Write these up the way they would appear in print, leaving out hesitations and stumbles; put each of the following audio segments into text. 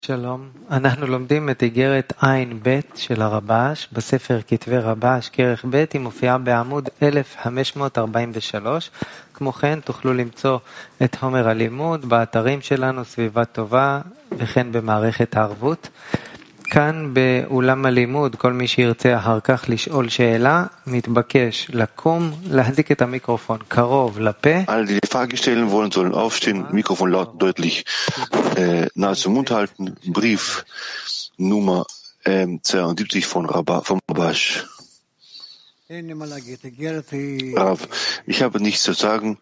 שלום, אנחנו לומדים את איגרת עין ב' של הרב"ש בספר כתבי רב"ש כרך ב', היא מופיעה בעמוד 1543. כמו כן תוכלו למצוא את חומר הלימוד באתרים שלנו סביבה טובה וכן במערכת הערבות. כאן באולם הלימוד כל מי שירצה אחר כך לשאול שאלה מתבקש לקום, להדליק את המיקרופון קרוב לפה. Alle, die Frage stellen wollen, sollen aufstehen, Mikrofon laut und deutlich nahe zum Mund halten. Brief Nummer 72 vom Rabash. Rav, ich habe nichts zu sagen.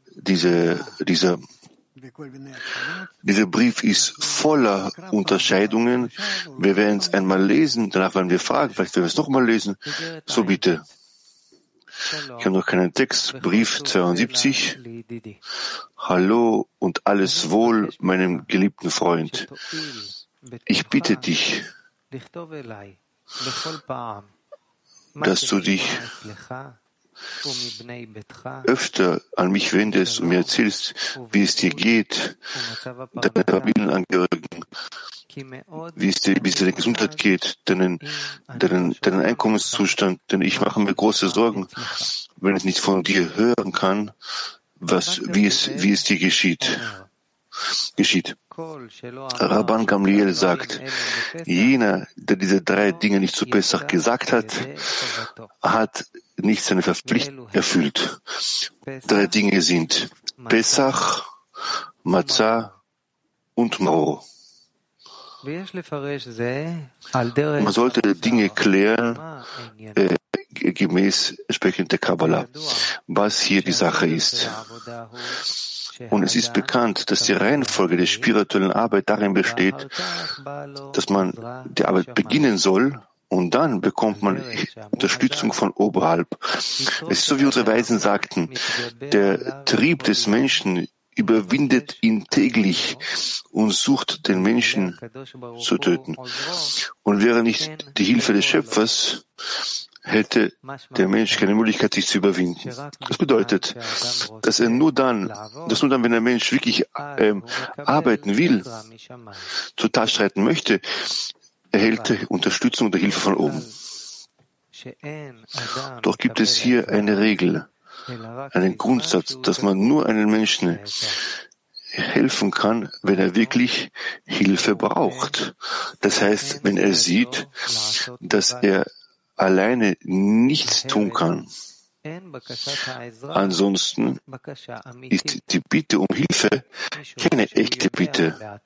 Dieser Brief ist voller Unterscheidungen. Wir werden es einmal lesen, danach werden wir fragen, vielleicht werden wir es nochmal lesen. So bitte. Ich habe noch keinen Text. Brief 72. Hallo und alles Wohl, meinem geliebten Freund. Ich bitte dich, dass du dich öfter an mich wendest und mir erzählst, wie es dir geht, deine Familienangehörigen, wie es dir deine Gesundheit geht, deinen Einkommenszustand, denn ich mache mir große Sorgen, wenn ich nicht von dir hören kann, wie es dir geschieht. Rabban Gamliel sagt, jener, der diese drei Dinge nicht zu Pesach gesagt hat, hat nicht seine Verpflichtung erfüllt. Drei Dinge sind Pesach, Matzah und Maror. Man sollte Dinge klären, gemäß entsprechend der Kabbalah, was hier die Sache ist. Und es ist bekannt, dass die Reihenfolge der spirituellen Arbeit darin besteht, dass man die Arbeit beginnen soll und dann bekommt man Unterstützung von oberhalb. Es ist so, wie unsere Weisen sagten, der Trieb des Menschen überwindet ihn täglich und sucht, den Menschen zu töten. Und wäre nicht die Hilfe des Schöpfers, hätte der Mensch keine Möglichkeit, sich zu überwinden. Das bedeutet, dass nur dann, wenn der Mensch wirklich arbeiten will, zur Tat streiten möchte, erhält er Unterstützung oder Hilfe von oben. Doch gibt es hier eine Regel, einen Grundsatz, dass man nur einem Menschen helfen kann, wenn er wirklich Hilfe braucht. Das heißt, wenn er sieht, dass er alleine nichts tun kann. Ansonsten ist die Bitte um Hilfe keine echte Bitte.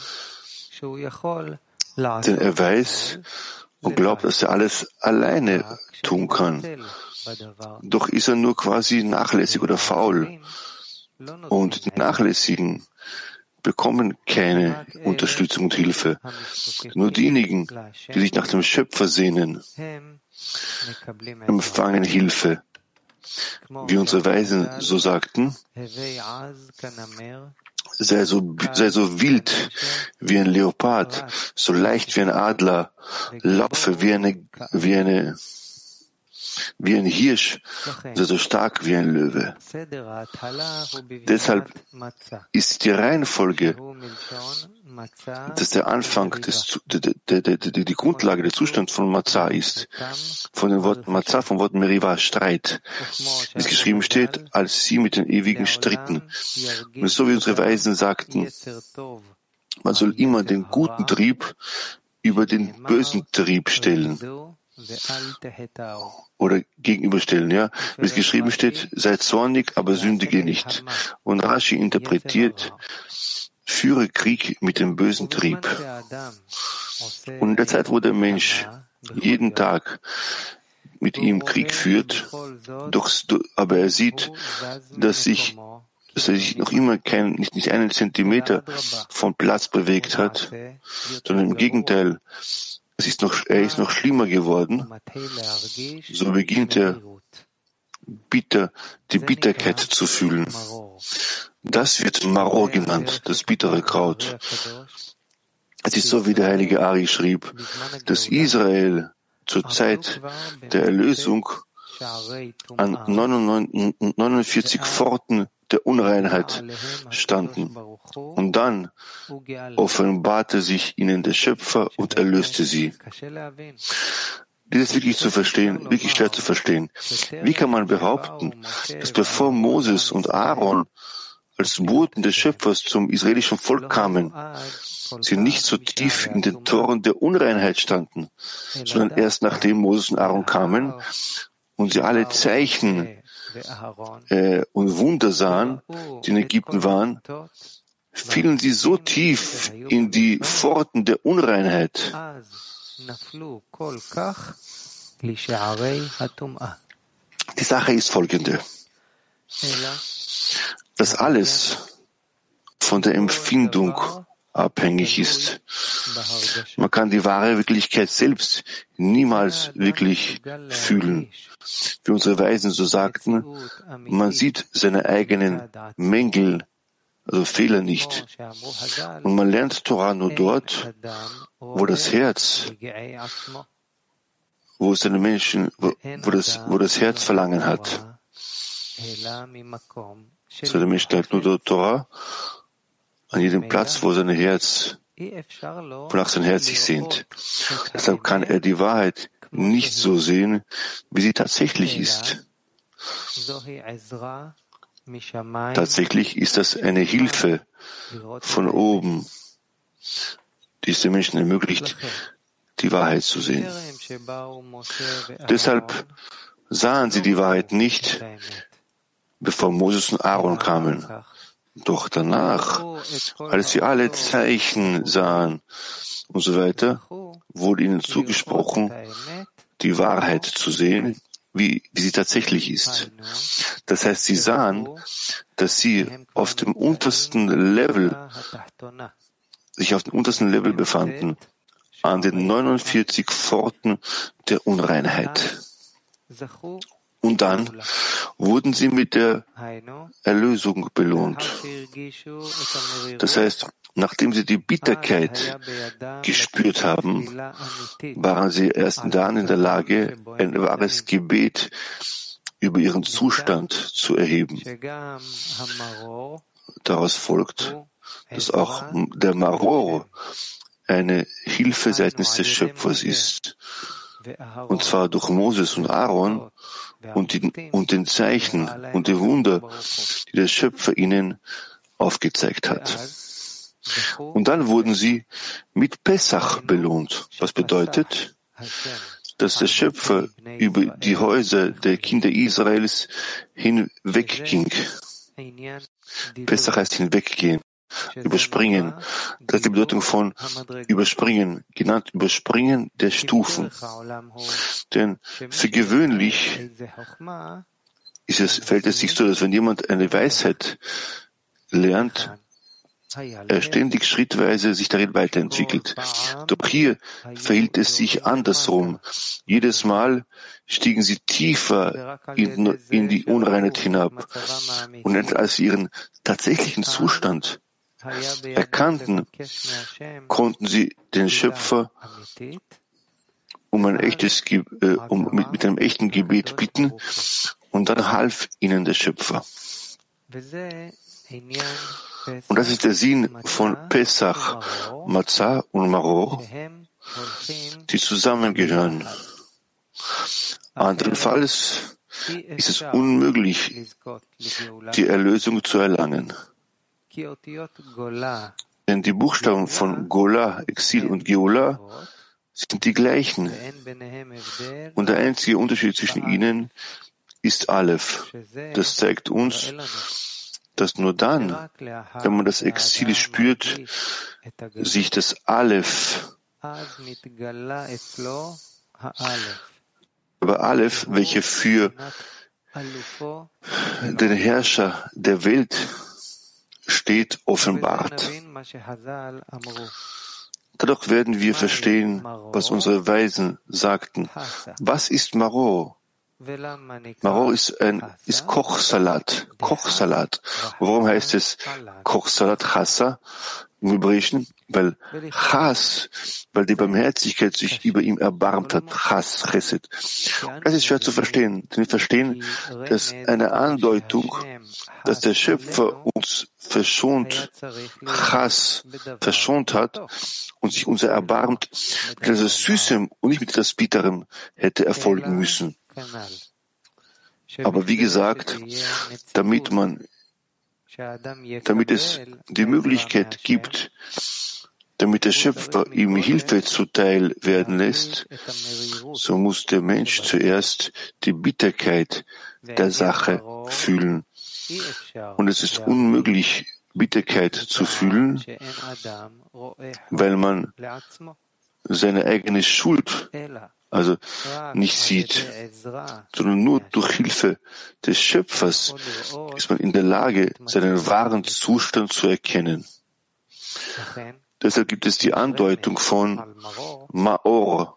Denn er weiß und glaubt, dass er alles alleine tun kann. Doch ist er nur quasi nachlässig oder faul. Und die Nachlässigen bekommen keine Unterstützung und Hilfe. Nur diejenigen, die sich nach dem Schöpfer sehnen, empfangen Hilfe. Wie unsere Weisen so sagten, sei so wild wie ein Leopard, so leicht wie ein Adler, laufe wie ein Hirsch, sei so stark wie ein Löwe. Deshalb ist die Reihenfolge, dass der Anfang, die Grundlage, der Zustand von Matzah ist. Von dem Wort Matzah, vom Wort Meriva, Streit. Wie es geschrieben steht, als sie mit den Ewigen stritten. Und so wie unsere Weisen sagten, man soll immer den guten Trieb über den bösen Trieb stellen. Oder gegenüberstellen, ja. Wie es geschrieben steht, sei zornig, aber sündige nicht. Und Rashi interpretiert, führe Krieg mit dem bösen Trieb. Und in der Zeit, wo der Mensch jeden Tag mit ihm Krieg führt, aber er sieht, dass er sich noch immer nicht einen Zentimeter vom Platz bewegt hat, sondern im Gegenteil, er ist noch schlimmer geworden, so beginnt er die Bitterkeit zu fühlen. Das wird Maror genannt, das bittere Kraut. Es ist so, wie der heilige Ari schrieb, dass Israel zur Zeit der Erlösung an 49 Pforten der Unreinheit standen. Und dann offenbarte sich ihnen der Schöpfer und erlöste sie. Dies ist wirklich zu verstehen, wirklich schwer zu verstehen. Wie kann man behaupten, dass bevor Moses und Aaron als Boten des Schöpfers zum israelischen Volk kamen, sie nicht so tief in den Toren der Unreinheit standen, sondern erst nachdem Moses und Aaron kamen und sie alle Zeichen und Wunder sahen, die in Ägypten waren, fielen sie so tief in die Pforten der Unreinheit. Die Sache ist folgende, dass alles von der Empfindung abhängig ist. Man kann die wahre Wirklichkeit selbst niemals wirklich fühlen. Wie unsere Weisen so sagten, man sieht seine eigenen Mängel, also Fehler nicht. Und man lernt Torah nur dort, wo das Herz, wo das Herz Verlangen hat. So der Mensch lernt nur dort Torah, an jedem Platz, wo wonach sein Herz sich sehnt. Deshalb kann er die Wahrheit nicht so sehen, wie sie tatsächlich ist. Tatsächlich ist das eine Hilfe von oben, die es den Menschen ermöglicht, die Wahrheit zu sehen. Deshalb sahen sie die Wahrheit nicht, bevor Moses und Aaron kamen. Doch danach, als sie alle Zeichen sahen und so weiter, wurde ihnen zugesprochen, die Wahrheit zu sehen, wie sie tatsächlich ist. Das heißt, sie sahen, dass sie sich auf dem untersten Level befanden, an den 49 Pforten der Unreinheit. Und dann wurden sie mit der Erlösung belohnt. Das heißt, nachdem sie die Bitterkeit gespürt haben, waren sie erst dann in der Lage, ein wahres Gebet über ihren Zustand zu erheben. Daraus folgt, dass auch der Maror eine Hilfe seitens des Schöpfers ist. Und zwar durch Moses und Aaron und den Zeichen und die Wunder, die der Schöpfer ihnen aufgezeigt hat. Und dann wurden sie mit Pessach belohnt. Was bedeutet, dass der Schöpfer über die Häuser der Kinder Israels hinwegging. Pessach heißt hinweggehen, überspringen. Das ist die Bedeutung von überspringen, genannt Überspringen der Stufen. Denn für gewöhnlich fällt es sich so, dass wenn jemand eine Weisheit lernt, er ständig schrittweise sich darin weiterentwickelt. Doch hier verhielt es sich andersrum. Jedes Mal stiegen sie tiefer in die Unreinheit hinab. Und als sie ihren tatsächlichen Zustand erkannten, konnten sie den Schöpfer mit einem echten Gebet bitten, und dann half ihnen der Schöpfer. Und das ist der Sinn von Pesach, Matzah und Maror, die zusammengehören. Andernfalls ist es unmöglich, die Erlösung zu erlangen. Denn die Buchstaben von Gola, Exil und Geula sind die gleichen. Und der einzige Unterschied zwischen ihnen ist Aleph. Das zeigt uns, dass nur dann, wenn man das Exil spürt, sich das Aleph, aber Aleph, welche für den Herrscher der Welt steht, offenbart. Dadurch werden wir verstehen, was unsere Weisen sagten. Was ist Maror? Maror ist Kochsalat. Kochsalat. Warum heißt es Kochsalat Chassa im Hebräischen? Weil die Barmherzigkeit sich über ihm erbarmt hat. Chas, Chesed. Das ist schwer zu verstehen. Denn wir verstehen, dass eine Andeutung, dass der Schöpfer uns verschont, Chas, verschont hat und sich unser erbarmt, mit etwas Süßem und nicht mit etwas Bitterem hätte erfolgen müssen. Aber wie gesagt, damit es die Möglichkeit gibt, damit der Schöpfer ihm Hilfe zuteil werden lässt, so muss der Mensch zuerst die Bitterkeit der Sache fühlen. Und es ist unmöglich, Bitterkeit zu fühlen, weil man seine eigene Schuld nicht sieht, sondern nur durch Hilfe des Schöpfers ist man in der Lage, seinen wahren Zustand zu erkennen. Deshalb gibt es die Andeutung von Maror,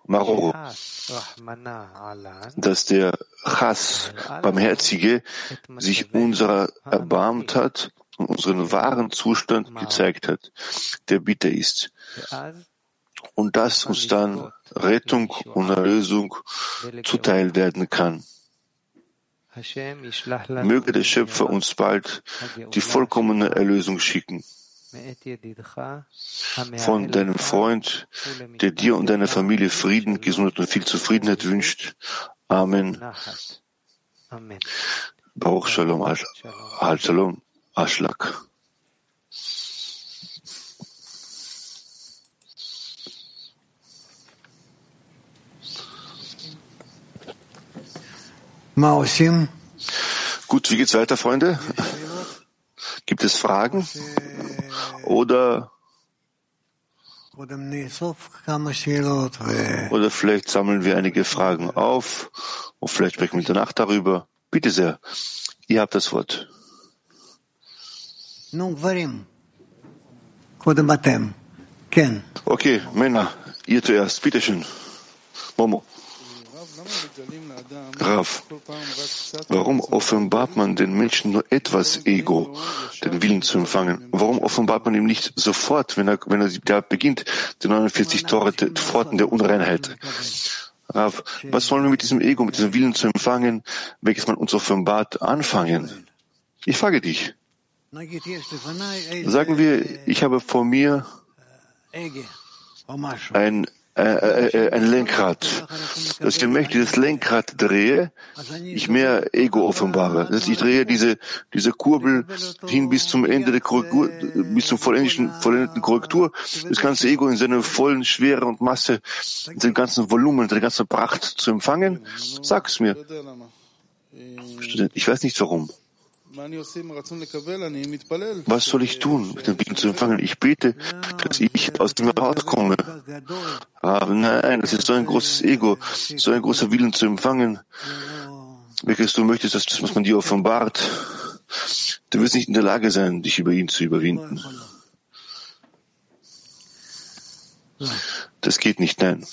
dass der Chas, Barmherzige, sich unserer erbarmt hat und unseren wahren Zustand gezeigt hat, der bitter ist. Und dass uns dann Rettung und Erlösung zuteil werden kann. Möge der Schöpfer uns bald die vollkommene Erlösung schicken. Von deinem Freund, der dir und deiner Familie Frieden, Gesundheit und viel Zufriedenheit wünscht. Amen. Baruch Shalom, Shalom, Aschlak. Gut, wie geht's weiter, Freunde? Gibt es Fragen? Oder vielleicht sammeln wir einige Fragen auf und vielleicht sprechen wir danach darüber. Bitte sehr, ihr habt das Wort. Okay, Männer, ihr zuerst, bitteschön. Momo. Rav, warum offenbart man den Menschen nur etwas Ego, den Willen zu empfangen? Warum offenbart man ihm nicht sofort, wenn er beginnt, die 49 Pforten der Unreinheit? Rav, was sollen wir mit diesem Ego, mit diesem Willen zu empfangen, welches man uns offenbart, anfangen? Ich frage dich. Sagen wir, ich habe vor mir ein Lenkrad. Dass ich den Mensch dieses Lenkrad drehe, ich mehr Ego offenbare. Das heißt, ich drehe diese Kurbel hin bis zum Ende der Korrektur, bis zum vollendeten Korrektur, das ganze Ego in seiner vollen Schwere und Masse, in seinem ganzen Volumen, in der ganzen Pracht zu empfangen. Sag es mir. Student, ich weiß nicht warum. Was soll ich tun, mit dem Willen zu empfangen? Ich bete, dass ich aus dem herauskomme. Aber nein, das ist so ein großes Ego, so ein großer Willen zu empfangen, welches du möchtest, dass man dir offenbart. Du wirst nicht in der Lage sein, dich über ihn zu überwinden. Das geht nicht, nein.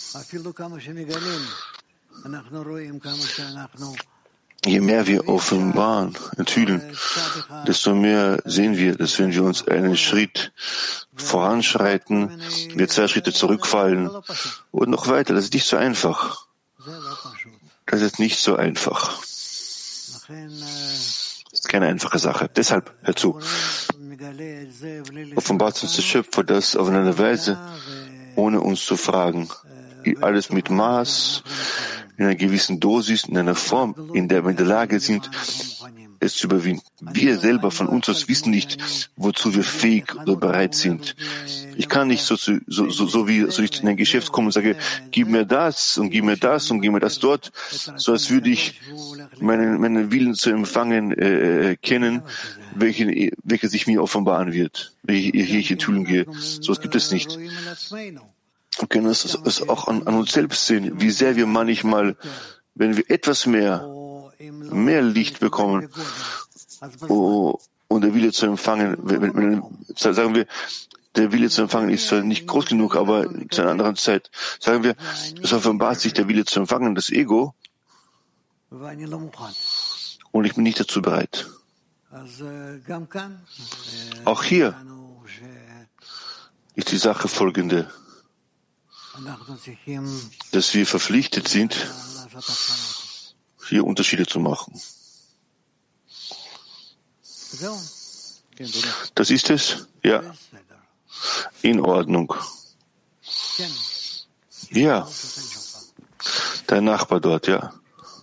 Je mehr wir offenbaren, enthüllen, desto mehr sehen wir, dass wenn wir uns einen Schritt voranschreiten, wir 2 Schritte zurückfallen und noch weiter. Das ist nicht so einfach. Das ist nicht so einfach. Das ist keine einfache Sache. Deshalb, hör zu, offenbart uns der Schöpfer das auf eine Weise, ohne uns zu fragen. Alles mit Maß, in einer gewissen Dosis, in einer Form, in der wir in der Lage sind, es zu überwinden. Wir selber von uns aus wissen nicht, wozu wir fähig oder bereit sind. Ich kann nicht so wie ich in ein Geschäft komme und sage, gib mir das und gib mir das und gib mir das dort, so als würde ich meinen Willen zu empfangen kennen, welcher sich mir offenbaren wird, welche ich enthüllen gehe. So etwas gibt es nicht. Wir können es auch an uns selbst sehen, wie sehr wir manchmal, wenn wir etwas mehr Licht bekommen und der Wille zu empfangen, sagen wir, der Wille zu empfangen ist zwar nicht groß genug, aber zu einer anderen Zeit, sagen wir, es offenbart sich der Wille zu empfangen, das Ego, Und ich bin nicht dazu bereit. Auch hier ist die Sache folgende, dass wir verpflichtet sind, hier Unterschiede zu machen. Das ist es? Ja. In Ordnung. Ja. Dein Nachbar dort, ja.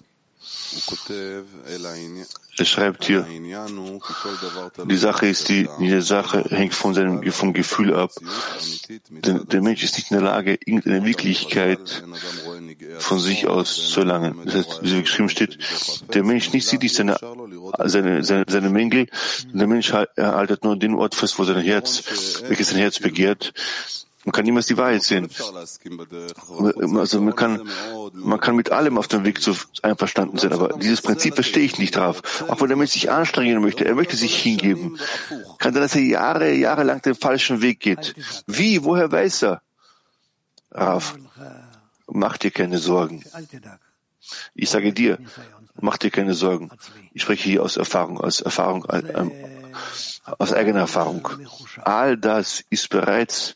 Er schreibt hier, die Sache ist jede Sache hängt vom Gefühl ab. Denn der Mensch ist nicht in der Lage, irgendeine Wirklichkeit von sich aus zu erlangen. Das heißt, wie geschrieben steht, der Mensch nicht sieht nicht seine Mängel. Der Mensch haltet nur den Ort fest, welches sein Herz begehrt. Man kann niemals die Wahrheit sehen. Also man kann mit allem auf dem Weg zu einverstanden sein, aber dieses Prinzip verstehe ich nicht drauf. Auch wenn der Mensch sich anstrengen möchte, er möchte sich hingeben, kann sein, dass er jahrelang den falschen Weg geht. Wie? Woher weiß er? Rav, mach dir keine Sorgen. Ich sage dir, mach dir keine Sorgen. Ich spreche hier aus eigener Erfahrung. All das ist bereits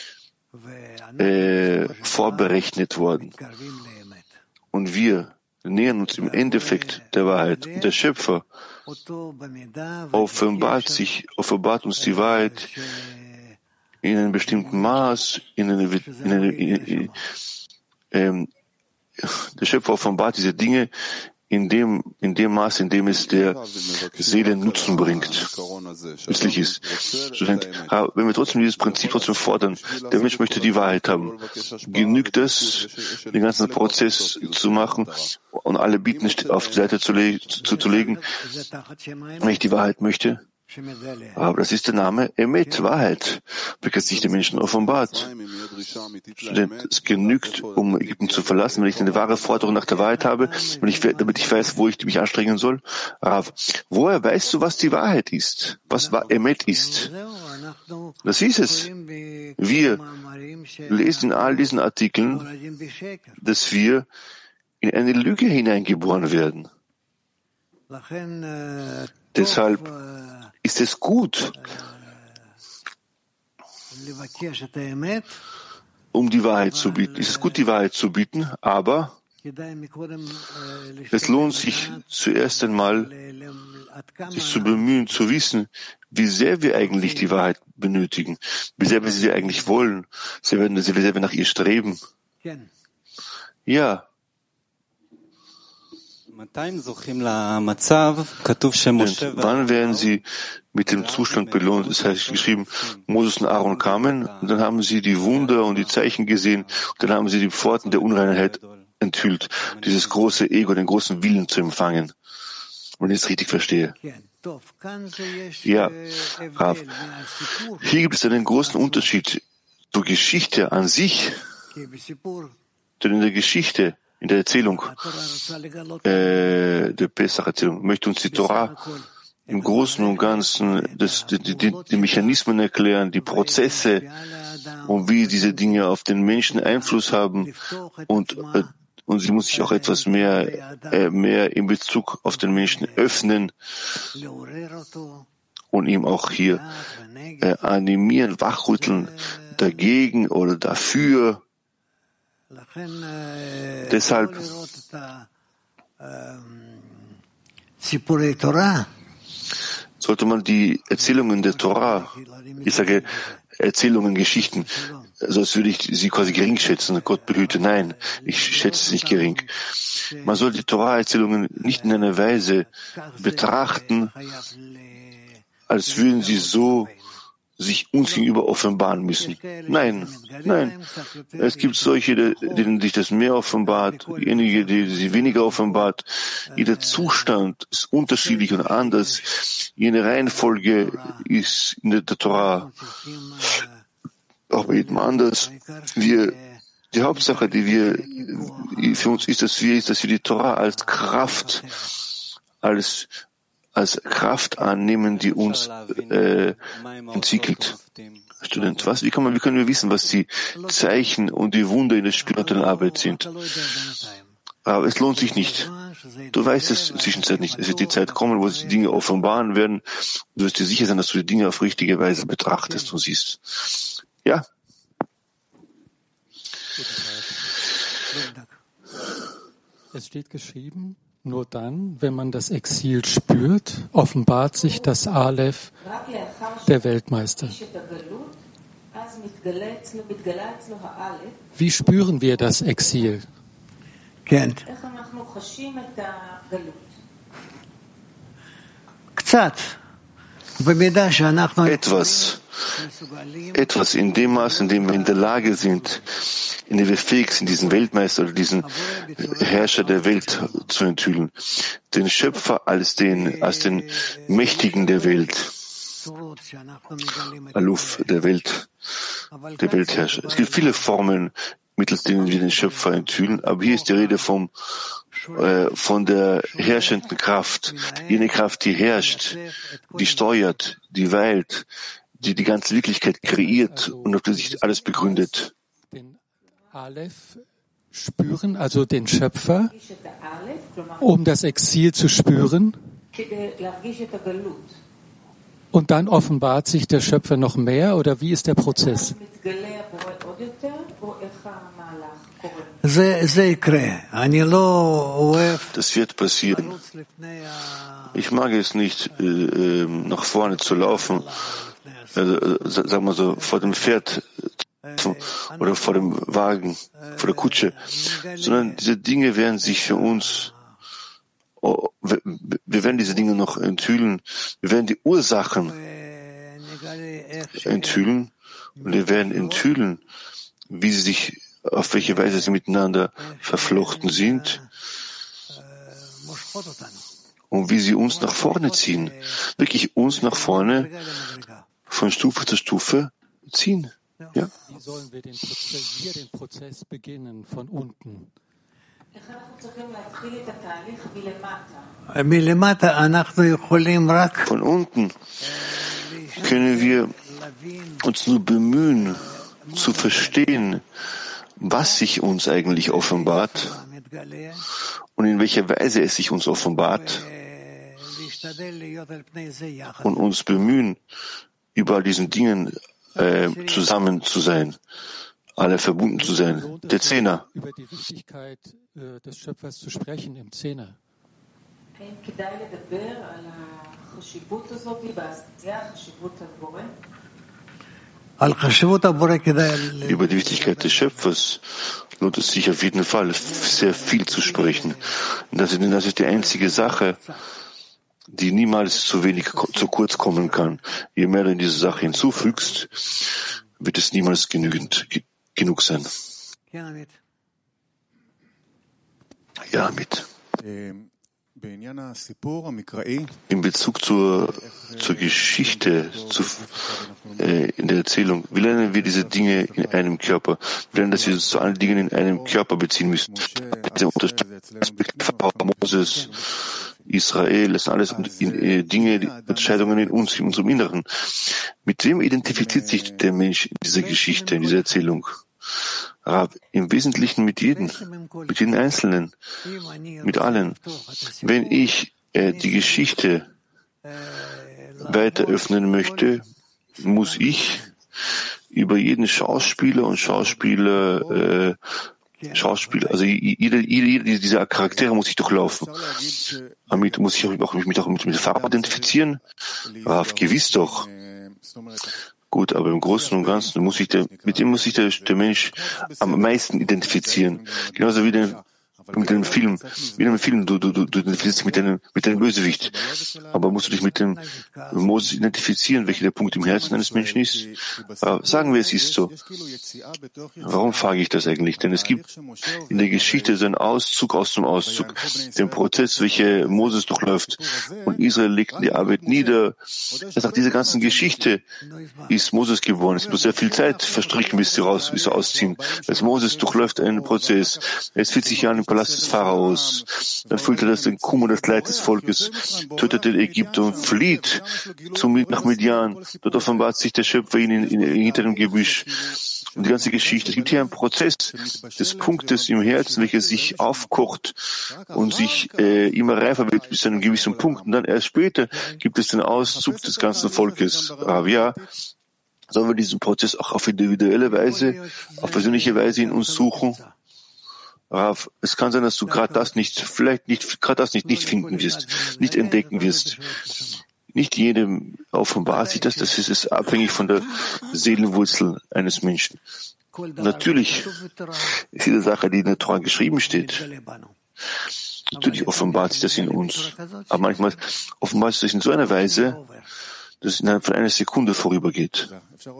vorberechnet worden. Und wir nähern uns im Endeffekt der Wahrheit. Und der Schöpfer offenbart uns die Wahrheit in einem bestimmten Maß, der Schöpfer offenbart diese Dinge in dem Maß, in dem es der Seele Nutzen bringt, nützlich ist. Wenn wir trotzdem dieses Prinzip fordern, der Mensch möchte die Wahrheit haben, genügt es, den ganzen Prozess zu machen und alle Bieten auf die Seite zu legen, wenn ich die Wahrheit möchte? Aber das ist der Name Emet, Wahrheit, welches sich den Menschen offenbart. Denn es genügt, um Ägypten zu verlassen, wenn ich eine wahre Forderung nach der Wahrheit habe, damit ich weiß, wo ich mich anstrengen soll. Rav, woher weißt du, was die Wahrheit ist? Was Emet ist? Das ist es. Wir lesen in all diesen Artikeln, dass wir in eine Lüge hineingeboren werden. Deshalb ist es gut, um die Wahrheit zu bieten. Es ist gut, die Wahrheit zu bieten, aber es lohnt sich zuerst einmal, sich zu bemühen, zu wissen, wie sehr wir eigentlich die Wahrheit benötigen, wie sehr wir sie eigentlich wollen, wie sehr wir nach ihr streben. Ja. Wann werden sie mit dem Zustand belohnt? Es heißt geschrieben, Moses und Aaron kamen, und dann haben sie die Wunder und die Zeichen gesehen, und dann haben sie die Pforten der Unreinheit enthüllt, dieses große Ego, den großen Willen zu empfangen. Wenn ich es richtig verstehe. Ja, Rav, hier gibt es einen großen Unterschied zur Geschichte an sich, denn in der Geschichte, in der Erzählung, der Pesach-Erzählung, möchte uns die Torah im Großen und Ganzen die Mechanismen erklären, die Prozesse und wie diese Dinge auf den Menschen Einfluss haben und sie muss sich auch etwas mehr in Bezug auf den Menschen öffnen und ihm auch hier animieren, wachrütteln dagegen oder dafür. Deshalb sollte man die Erzählungen der Torah, ich sage Erzählungen, Geschichten, also als würde ich sie quasi gering schätzen, Gott behüte. Nein, ich schätze es nicht gering. Man soll die Torah-Erzählungen nicht in einer Weise betrachten, als würden sie so sich uns gegenüber offenbaren müssen. Nein. Es gibt solche, denen sich das mehr offenbart, diejenigen, die sie weniger offenbart. Jeder Zustand ist unterschiedlich und anders. Jene Reihenfolge ist in der Torah auch bei jedem anders. Die Hauptsache, die für uns ist, dass wir die Torah als Kraft annehmen, die uns entwickelt. Student, wie können wir wissen, was die Zeichen und die Wunder in der spirituellen Arbeit sind? Aber es lohnt sich nicht. Du weißt es in der Zwischenzeit nicht. Es wird die Zeit kommen, wo sich die Dinge offenbaren werden. Du wirst dir sicher sein, dass du die Dinge auf richtige Weise betrachtest und siehst. Ja. Es steht geschrieben, nur dann, wenn man das Exil spürt, offenbart sich das Aleph der Weltmeister. Wie spüren wir das Exil? Etwas in dem Maß, in dem wir in der Lage sind, in dem wir fähig sind, diesen Weltmeister oder diesen Herrscher der Welt zu enthüllen, den Schöpfer als den Mächtigen der Welt, Aluf der Welt, der Weltherrscher. Es gibt viele Formen, mittels denen wir den Schöpfer enthüllen, aber hier ist die Rede von der herrschenden Kraft, jene Kraft, die herrscht, die steuert, die weilt, die die ganze Wirklichkeit kreiert und auf die sich alles begründet. Den Aleph spüren, also den Schöpfer, um das Exil zu spüren. Und dann offenbart sich der Schöpfer noch mehr, oder wie ist der Prozess? Das wird passieren. Ich mag es nicht, nach vorne zu laufen, sagen wir so, vor dem Pferd oder vor dem Wagen, vor der Kutsche, sondern diese Dinge werden sich für uns, wir werden diese Dinge noch enthüllen, wir werden die Ursachen enthüllen und wir werden enthüllen, wie sie sich, auf welche Weise sie miteinander verflochten sind und wie sie uns nach vorne ziehen, wirklich uns nach vorne von Stufe zu Stufe ziehen. Ja? Wie sollen wir den Prozess beginnen, von unten? Von unten können wir uns nur bemühen, zu verstehen, was sich uns eigentlich offenbart und in welcher Weise es sich uns offenbart und uns bemühen, über diesen Dingen zusammen zu sein, alle verbunden zu sein. Der Zehner. Über die Wichtigkeit des Schöpfers zu sprechen im Zehner. Über die Wichtigkeit des Schöpfers lohnt es sich auf jeden Fall sehr viel zu sprechen. Das ist die einzige Sache, die niemals zu kurz kommen kann. Je mehr du in diese Sache hinzufügst, wird es niemals genug sein. Ja, mit. In Bezug zur Geschichte, in der Erzählung, wie lernen wir diese Dinge in einem Körper? Wir lernen, dass wir uns zu allen Dingen in einem Körper beziehen müssen. Moses, Israel, das sind alles Dinge, die Entscheidungen in uns, in unserem Inneren. Mit wem identifiziert sich der Mensch in dieser Geschichte, in dieser Erzählung? Im Wesentlichen mit jedem Einzelnen, mit allen. Wenn ich die Geschichte weiter öffnen möchte, muss ich über jeden Schauspieler, also jeder dieser Charaktere muss ich durchlaufen. Damit muss ich mich auch mit der Farbe identifizieren. Gewiss doch. Gut, aber im Großen und Ganzen mit dem muss sich der Mensch am meisten identifizieren. Genauso wie mit dem Film. Wie in einem Film, du identifizierst dich mit deinem Bösewicht. Aber musst du dich mit dem Moses identifizieren, welcher der Punkt im Herzen eines Menschen ist? Sagen wir, es ist so. Warum frage ich das eigentlich? Denn es gibt in der Geschichte so einen Auszug aus dem Auszug, den Prozess, welcher Moses durchläuft. Und Israel legt die Arbeit nieder. Nach dieser ganzen Geschichte ist Moses geboren. Es ist nur sehr viel Zeit verstrichen, bis sie ausziehen. Als Moses durchläuft einen Prozess. Er ist 40 Jahre im Palast des Pharaos. Dann fühlt er den Kummer, das Leid des Volkes, tötet den Ägypter und flieht nach Midian. Dort offenbart sich der Schöpfer hinter dem Gebüsch. Und die ganze Geschichte. Es gibt hier einen Prozess des Punktes im Herzen, welcher sich aufkocht und sich immer reifer wird bis zu einem gewissen Punkt. Und dann erst später gibt es den Auszug des ganzen Volkes. Ja, sollen wir diesen Prozess auch auf individuelle Weise, auf persönliche Weise in uns suchen? Rav, es kann sein, dass du gerade das nicht finden wirst, nicht entdecken wirst. Nicht jedem offenbart sich das ist abhängig von der Seelenwurzel eines Menschen. Natürlich ist jede Sache, die in der Torah geschrieben steht, natürlich offenbart sich das in uns. Aber manchmal offenbart sich das in so einer Weise, dass es innerhalb von einer Sekunde vorübergeht.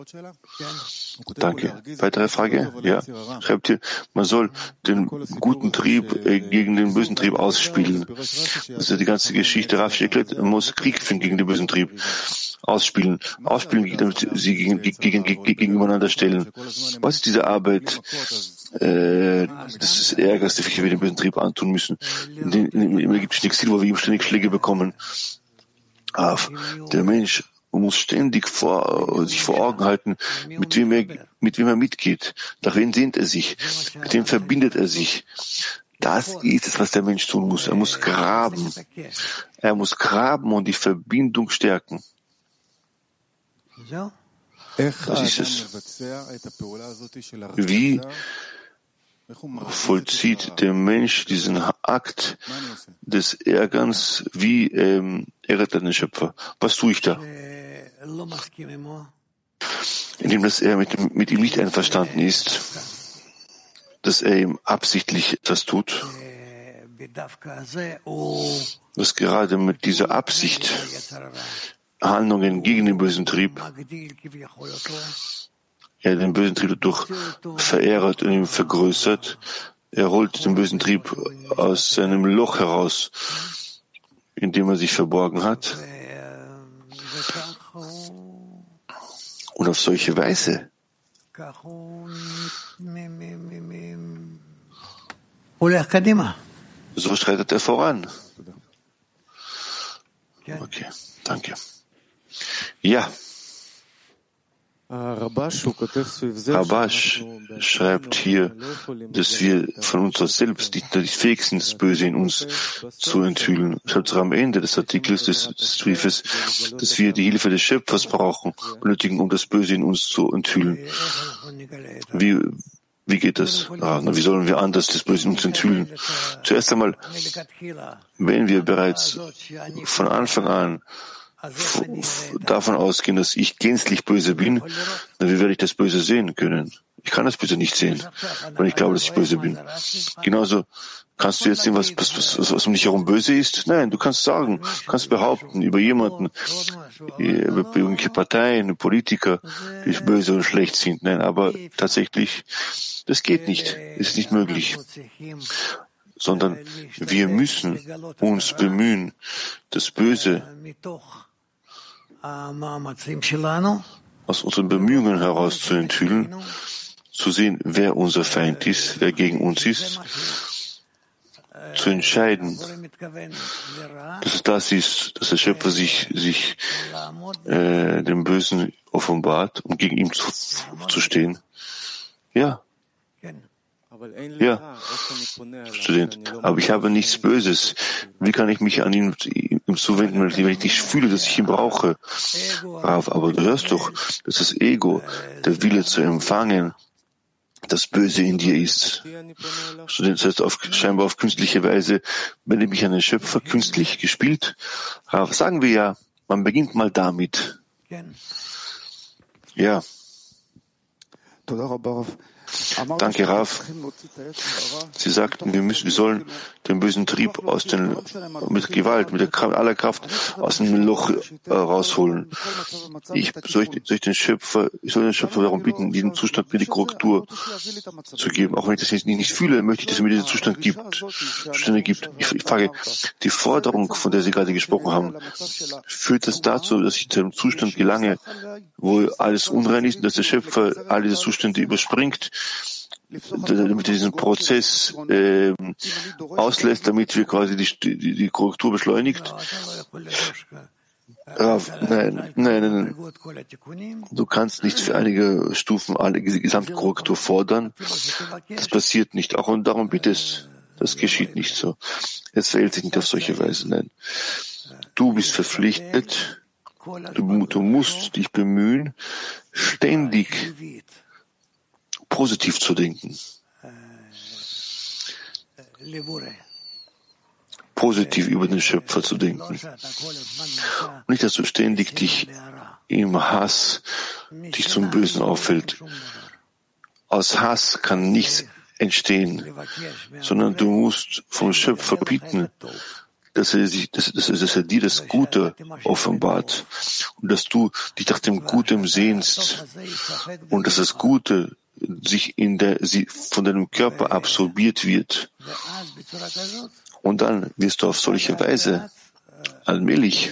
Danke. Weitere Frage? Ja. Schreibt hier, man soll den guten Trieb gegen den bösen Trieb ausspielen. Das ist ja die ganze Geschichte. Rav erklärt, man muss Krieg führen gegen den bösen Trieb. Ausspielen, damit sie gegeneinander stellen. Was ist diese Arbeit des Ärgers, den wir den bösen Trieb antun müssen? Im ägyptischen Exil, wo wir ihm ständig Schläge bekommen. Der Mensch muss ständig sich vor Augen halten, mit wem er mitgeht. Nach wen sehnt er sich? Mit wem verbindet er sich? Das ist es, was der Mensch tun muss. Er muss graben. Er muss graben und die Verbindung stärken. Das ist es. Wie vollzieht der Mensch diesen Akt des Ärgerns, wie ärgert er den Schöpfer? Was tue ich da? Indem dass er mit ihm nicht einverstanden ist, dass er ihm absichtlich das tut, dass gerade mit dieser Absicht Handlungen gegen den bösen Trieb er den bösen Trieb dadurch verehrt und ihn vergrößert. Er holt den bösen Trieb aus seinem Loch heraus, in dem er sich verborgen hat. Und auf solche Weise so schreitet er voran. Okay, danke. Ja. Rabash schreibt hier, dass wir von uns selbst nicht fähig sind, das Böse in uns zu enthüllen. Schreibt am Ende des Artikels des Briefes, dass wir die Hilfe des Schöpfers benötigen, um das Böse in uns zu enthüllen. Wie geht das? Wie sollen wir anders das Böse in uns enthüllen? Zuerst einmal, wenn wir bereits von Anfang an davon ausgehen, dass ich gänzlich böse bin, dann wie werde ich das Böse sehen können? Ich kann das Böse nicht sehen, weil ich glaube, dass ich böse bin. Genauso kannst du jetzt sehen, was um dich herum böse ist? Nein, du kannst sagen, kannst behaupten über jemanden, über irgendwelche Parteien, Politiker, die böse und schlecht sind. Nein, aber tatsächlich, das geht nicht. Es ist nicht möglich. Sondern wir müssen uns bemühen, das Böse aus unseren Bemühungen heraus zu enthüllen, zu sehen, wer unser Feind ist, wer gegen uns ist, zu entscheiden, dass es das ist, dass der Schöpfer sich dem Bösen offenbart, um gegen ihn zu stehen. Ja. Ja, Student, aber ich habe nichts Böses. Wie kann ich mich an ihm zuwenden, wenn ich nicht fühle, dass ich ihn brauche? Aber du hörst doch, dass das Ego, der Wille zu empfangen, das Böse in dir ist. Student, das heißt scheinbar auf künstliche Weise, wende ich mich an den Schöpfer, künstlich gespielt. Sagen wir ja, man beginnt mal damit. Ja. Danke, Rav. Sie sagten, wir sollen den bösen Trieb mit Gewalt, aller Kraft aus dem Loch rausholen. Ich soll den Schöpfer darum bitten, in diesem Zustand mir die Korrektur zu geben. Auch wenn ich das jetzt nicht fühle, möchte ich, dass er mir diesen Zustände gibt. Ich frage, die Forderung, von der Sie gerade gesprochen haben, führt das dazu, dass ich zu einem Zustand gelange, wo alles unrein ist und dass der Schöpfer all diese Zustände überspringt, damit er diesen Prozess auslässt, damit wir quasi die Korrektur beschleunigt? Rav, nein. Du kannst nicht für einige Stufen alle Gesamtkorrektur fordern. Das passiert nicht. Auch und darum bittest. Das geschieht nicht so. Es verhält sich nicht auf solche Weise. Nein. Du bist verpflichtet. Du musst dich bemühen, ständig positiv zu denken. Positiv über den Schöpfer zu denken. Und nicht, dass du ständig dich im Hass, dich zum Bösen auffällt. Aus Hass kann nichts entstehen, sondern du musst vom Schöpfer bitten, dass er dir das Gute offenbart und dass du dich nach dem Guten sehnst und dass das Gute sich von deinem Körper absorbiert wird. Und dann wirst du auf solche Weise allmählich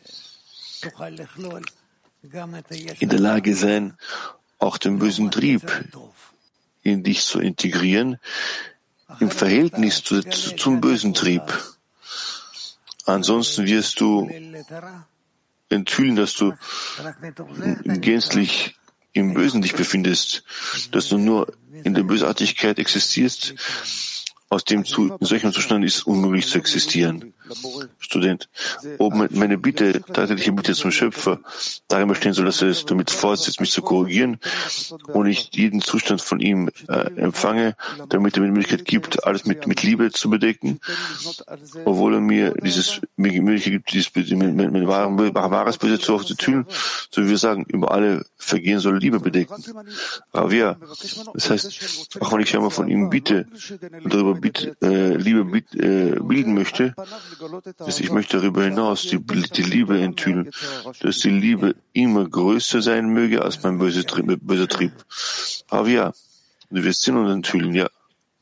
in der Lage sein, auch den bösen Trieb in dich zu integrieren, im Verhältnis zum bösen Trieb. Ansonsten wirst du enthüllen, dass du gänzlich im Bösen dich befindest, dass du nur in der Bösartigkeit existierst. In solchem Zustand ist es unmöglich zu existieren. Student, meine Bitte, tatsächliche Bitte zum Schöpfer, darin bestehen soll, dass er es damit fortsetzt, mich zu korrigieren und ich jeden Zustand von ihm empfange, damit er mir die Möglichkeit gibt, alles mit Liebe zu bedecken, obwohl er mir die Möglichkeit gibt, mein wahres Böse zu tun, so wie wir sagen, über alle Vergehen soll Liebe bedecken. Aber ja, das heißt, auch wenn ich einmal von ihm bitte und darüber Liebe bilden möchte, dass ich möchte darüber hinaus die Liebe enthüllen, dass die Liebe immer größer sein möge als mein böser Trieb. Aber ja, du wirst sehen und enthüllen, ja.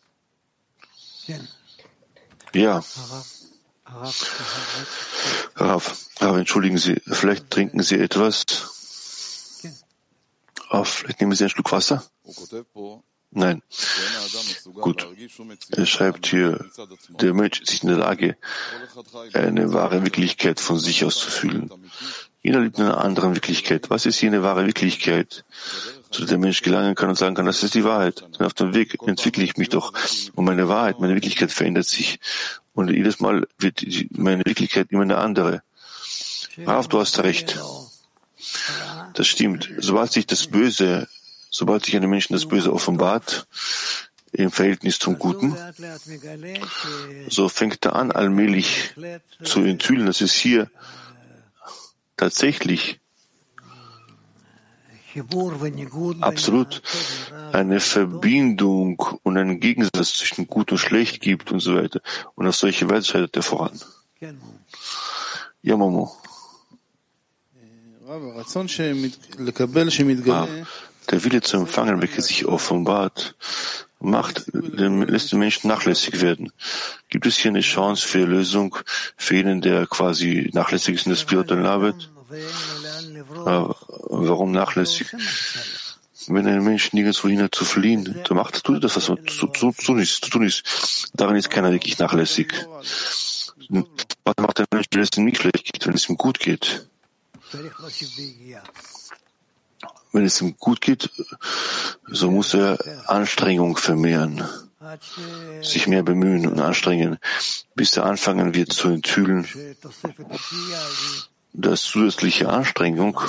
Ja. Rav, entschuldigen Sie, vielleicht trinken Sie etwas. Vielleicht nehmen Sie einen Schluck Wasser. Nein. Gut. Er schreibt hier, der Mensch ist nicht in der Lage, eine wahre Wirklichkeit von sich aus zu fühlen. Jeder lebt in einer anderen Wirklichkeit. Was ist hier eine wahre Wirklichkeit, zu der der Mensch gelangen kann und sagen kann, das ist die Wahrheit? Denn auf dem Weg entwickle ich mich doch und meine Wahrheit, meine Wirklichkeit verändert sich. Und jedes Mal wird meine Wirklichkeit immer eine andere. Rav, du hast recht. Das stimmt. Sobald sich einem Menschen das Böse offenbart, im Verhältnis zum Guten, so fängt er an, allmählich zu enthüllen, dass es hier tatsächlich absolut eine Verbindung und einen Gegensatz zwischen Gut und Schlecht gibt und so weiter. Und auf solche Weise schreitet er voran. Ja, Momo. Der Wille zu empfangen, welcher sich offenbart, lässt den Menschen nachlässig werden. Gibt es hier eine Chance für Lösung für jeden, der quasi nachlässig ist in der spirituellen Arbeit? Warum nachlässig? Wenn ein Mensch nirgendwo hin hat zu fliehen, dann tut er das, was zu tun ist. Darin ist keiner wirklich nachlässig. Was macht der Mensch, wenn es ihm nicht schlecht geht, wenn es ihm gut geht? Wenn es ihm gut geht, so muss er Anstrengung vermehren, sich mehr bemühen und anstrengen, bis er anfangen wird zu enthüllen, dass zusätzliche Anstrengung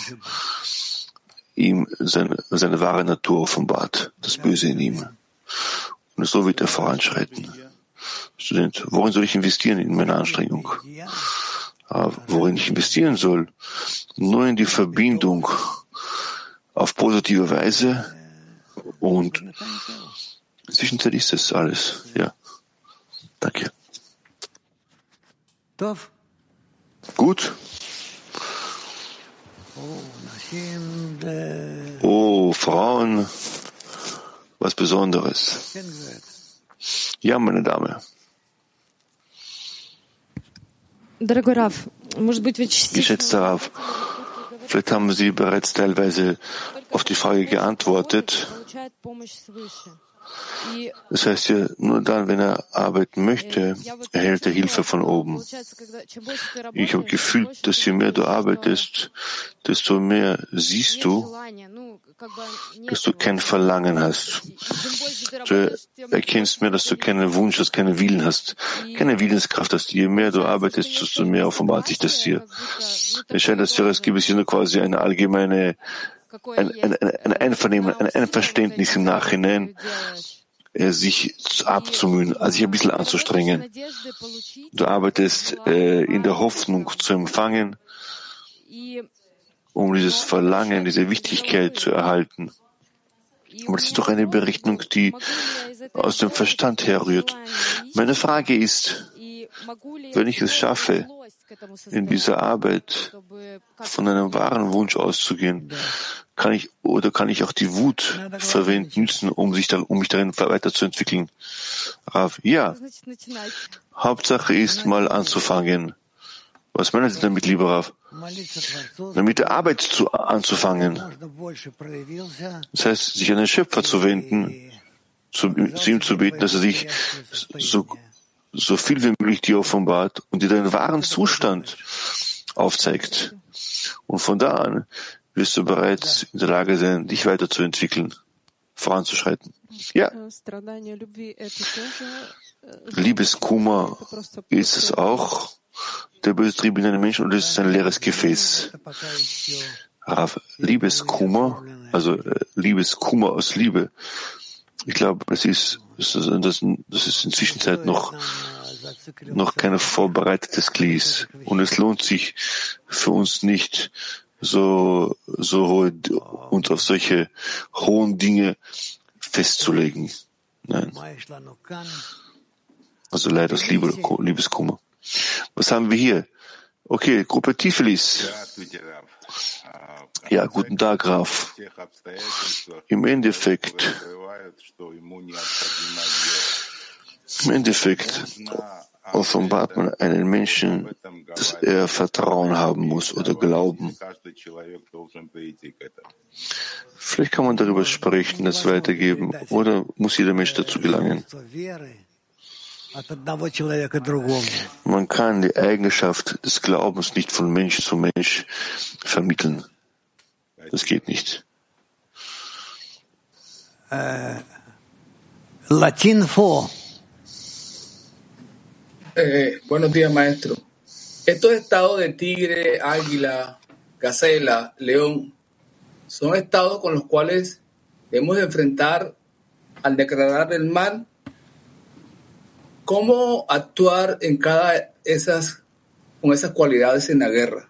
ihm seine wahre Natur offenbart, das Böse in ihm. Und so wird er voranschreiten. Student, worin soll ich investieren in meine Anstrengung? Worin ich investieren soll? Nur in die Verbindung auf positive Weise und zwischenzeitlich ist das alles. Ja. Danke. Gut. Oh, Frauen, was Besonderes. Ja, meine Dame. Geschätzter Rav, vielleicht haben Sie bereits teilweise auf die Frage geantwortet, Das heißt ja, nur dann, wenn er arbeiten möchte, erhält er Hilfe von oben. Ich habe gefühlt, dass je mehr du arbeitest, desto mehr siehst du, dass du kein Verlangen hast. Du erkennst mehr, dass du keinen Wunsch hast, keinen Willen hast, keine Willenskraft hast. Je mehr du arbeitest, desto mehr offenbart sich das dir. Es scheint, als gäbe es hier nur quasi eine allgemeine, ein Einvernehmen, ein Einverständnis im Nachhinein, sich abzumühen, also sich ein bisschen anzustrengen. Du arbeitest in der Hoffnung zu empfangen, um dieses Verlangen, diese Wichtigkeit zu erhalten. Aber das ist doch eine Berechnung, die aus dem Verstand herrührt. Meine Frage ist, wenn ich es schaffe, in dieser Arbeit von einem wahren Wunsch auszugehen, kann ich auch die Wut verwenden, nützen, um mich darin weiterzuentwickeln? Rav, ja. Hauptsache ist, mal anzufangen. Was meinen Sie damit, lieber Rav? Mit der Arbeit anzufangen. Das heißt, sich an den Schöpfer zu wenden, zu ihm zu beten, dass er sich so viel wie möglich dir offenbart und dir deinen wahren Zustand aufzeigt. Und von da an wirst du bereits in der Lage sein, dich weiterzuentwickeln, voranzuschreiten. Ja. Liebeskummer ist es auch, der böse Trieb in einem Menschen, und es ist ein leeres Gefäß. Rav, Liebeskummer, also Liebeskummer aus Liebe, ich glaube, das ist in der Zwischenzeit noch kein vorbereitetes Glies. Und es lohnt sich für uns nicht, so hohe und auf solche hohen Dinge festzulegen. Nein. Also Leid aus Liebe, Liebeskummer. Was haben wir hier? Okay, Gruppe Tiflis. Ja, guten Tag, Rav. Im Endeffekt offenbart man einen Menschen, dass er Vertrauen haben muss oder Glauben. Vielleicht kann man darüber sprechen, das weitergeben, oder muss jeder Mensch dazu gelangen? Man kann die Eigenschaft des Glaubens nicht von Mensch zu Mensch vermitteln. Das geht nicht. Latin 4. Buenos días, maestro. Estos estados de tigre, águila, gacela, león, son estados con los cuales debemos enfrentar al declarar el mal. ¿Cómo actuar en con esas cualidades en la guerra?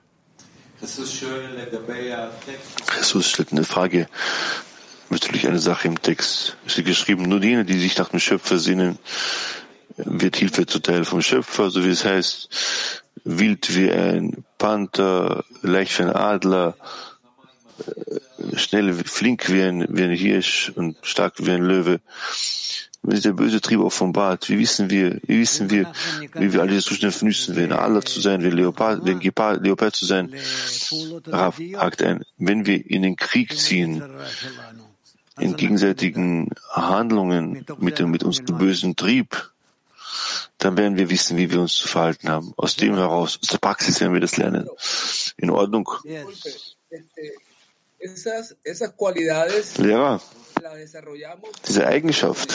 Jesus stellt eine Frage bezüglich einer Sache im Text. Es ist geschrieben, nur jene, die sich nach dem Schöpfer sehnen, wird Hilfe zuteil vom Schöpfer, so wie es heißt, wild wie ein Panther, leicht wie ein Adler, schnell, flink wie ein Hirsch und stark wie ein Löwe. Wenn sich der böse Trieb offenbart, wie wissen wir, wie wir all diese Zustände vernichten, wie ein Adler zu sein, wie ein Leopard zu sein? Rav hakt ein, wenn wir in den Krieg ziehen, in gegenseitigen Handlungen mit unserem bösen Trieb, dann werden wir wissen, wie wir uns zu verhalten haben. Aus dem heraus, aus der Praxis werden wir das lernen. In Ordnung? Lehrer, diese Eigenschaft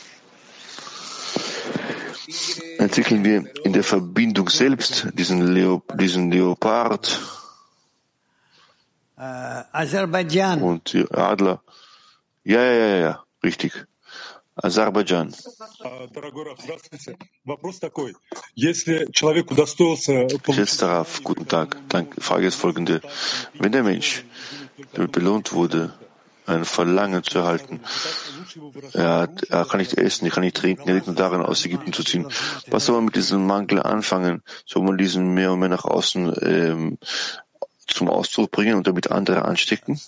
entwickeln wir in der Verbindung selbst, diesen Leopard und die Adler. Ja, richtig. Aserbaidschan. Geschätzter Rav, guten Tag. Danke. Frage ist folgende. Wenn der Mensch damit belohnt wurde, ein Verlangen zu erhalten, er kann nicht essen, er kann nicht trinken, er liegt nur darin, aus Ägypten zu ziehen. Was soll man mit diesem Mangel anfangen? Soll man diesen mehr und mehr nach außen zum Ausdruck bringen und damit andere anstecken?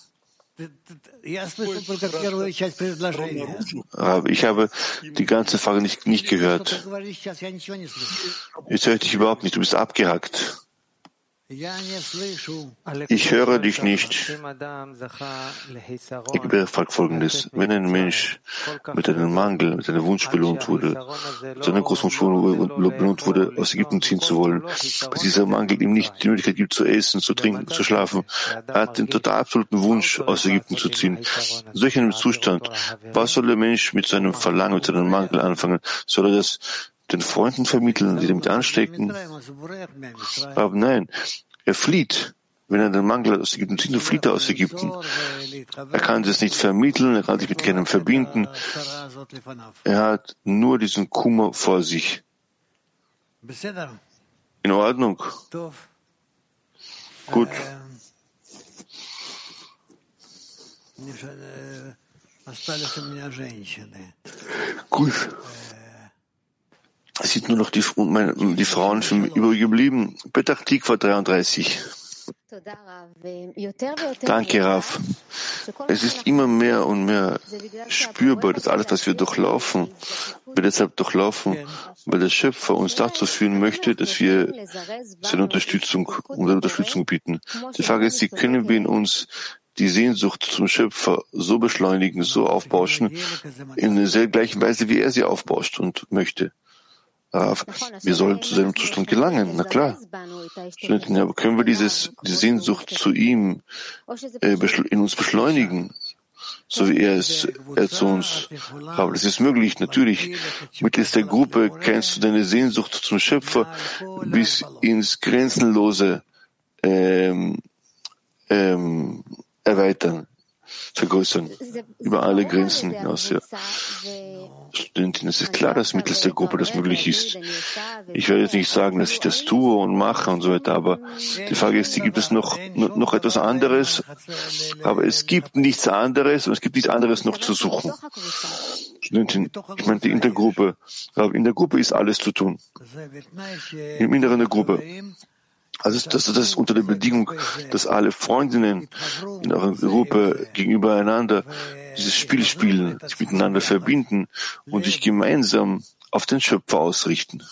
Aber ich habe die ganze Frage nicht gehört. Jetzt höre ich dich überhaupt nicht, du bist abgehackt. Ich höre dich nicht. Egbert fragt Folgendes. Wenn ein Mensch mit einem Mangel, mit einem Wunsch belohnt wurde, mit einem großen Wunsch belohnt wurde, aus Ägypten ziehen zu wollen, bis dieser Mangel ihm nicht die Möglichkeit gibt, zu essen, zu trinken, zu schlafen, er hat den total absoluten Wunsch, aus Ägypten zu ziehen. In solch einem Zustand, was soll der Mensch mit seinem Verlangen, mit seinem Mangel anfangen? Soll er das den Freunden vermitteln, die damit anstecken? Aber nein, er flieht. Wenn er den Mangel aus Ägypten zieht, dann flieht er aus Ägypten. Er kann es nicht vermitteln, er kann sich mit keinem verbinden. Er hat nur diesen Kummer vor sich. In Ordnung. Gut. Gut. Es sind nur noch die Frauen schon übrig geblieben. Petach Tikva 33. Danke, Rav. Es ist immer mehr und mehr spürbar, dass alles, was wir durchlaufen, wir deshalb durchlaufen, weil der Schöpfer uns dazu führen möchte, dass wir seine Unterstützung bieten. Die Frage ist, wie können wir in uns die Sehnsucht zum Schöpfer so beschleunigen, so aufbauschen, in der gleichen Weise, wie er sie aufbauscht und möchte. Rav, wir sollen zu seinem Zustand gelangen, na klar. Aber können wir die Sehnsucht zu ihm in uns beschleunigen, so wie er zu uns? Aber das ist möglich, natürlich. Mittels der Gruppe kannst du deine Sehnsucht zum Schöpfer bis ins Grenzenlose erweitern, vergrößern, über alle Grenzen hinaus. Ja. Studentin, es ist klar, dass mittels der Gruppe das möglich ist. Ich werde jetzt nicht sagen, dass ich das tue und mache und so weiter, aber die Frage ist, gibt es noch etwas anderes? Aber es gibt nichts anderes und es gibt nichts anderes noch zu suchen. Studentin, ich meinte in der Gruppe. Aber in der Gruppe ist alles zu tun. Im Inneren der Gruppe. Also das ist unter der Bedingung, dass alle Freundinnen in eurer Gruppe gegenüber einander dieses Spiel spielen, sich miteinander verbinden und sich gemeinsam auf den Schöpfer ausrichten.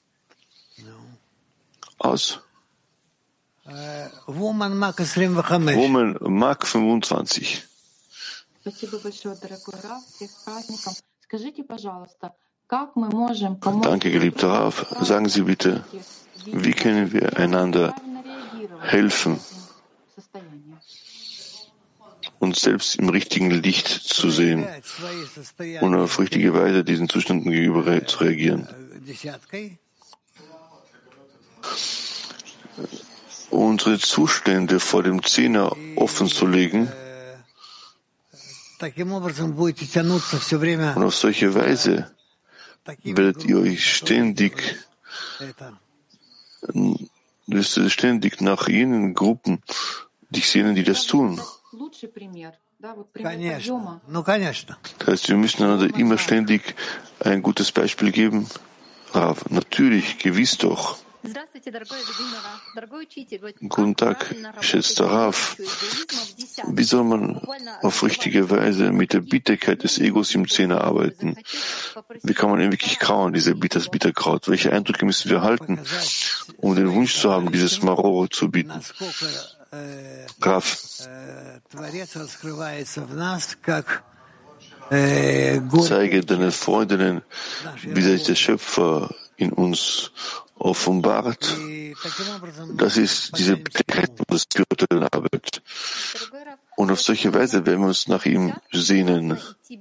Aus. Woman Mark 25. Danke, geliebter Rav. Sagen Sie bitte, wie können wir einander helfen, uns selbst im richtigen Licht zu sehen und auf richtige Weise diesen Zuständen gegenüber zu reagieren? Unsere Zustände vor dem Zehner offen zu legen und auf solche Weise werdet ihr euch ständig nach jenen Gruppen dich sehnen, die das tun. Das heißt, wir müssen einander immer ständig ein gutes Beispiel geben. Rav, natürlich, gewiss doch. Guten Tag, geschätzter Rav. Wie soll man auf richtige Weise mit der Bitterkeit des Egos im Zehner arbeiten? Wie kann man ihn wirklich kauen, das Bitterkraut? Welche Eindrücke müssen wir halten, um den Wunsch zu haben, dieses Maroro zu bieten? Rav. Zeige deinen Freundinnen, wie sich der Schöpfer in uns offenbart. Das ist diese Bitterkeit der spirituellen Arbeit. Und auf solche Weise werden wir uns nach ihm sehnen.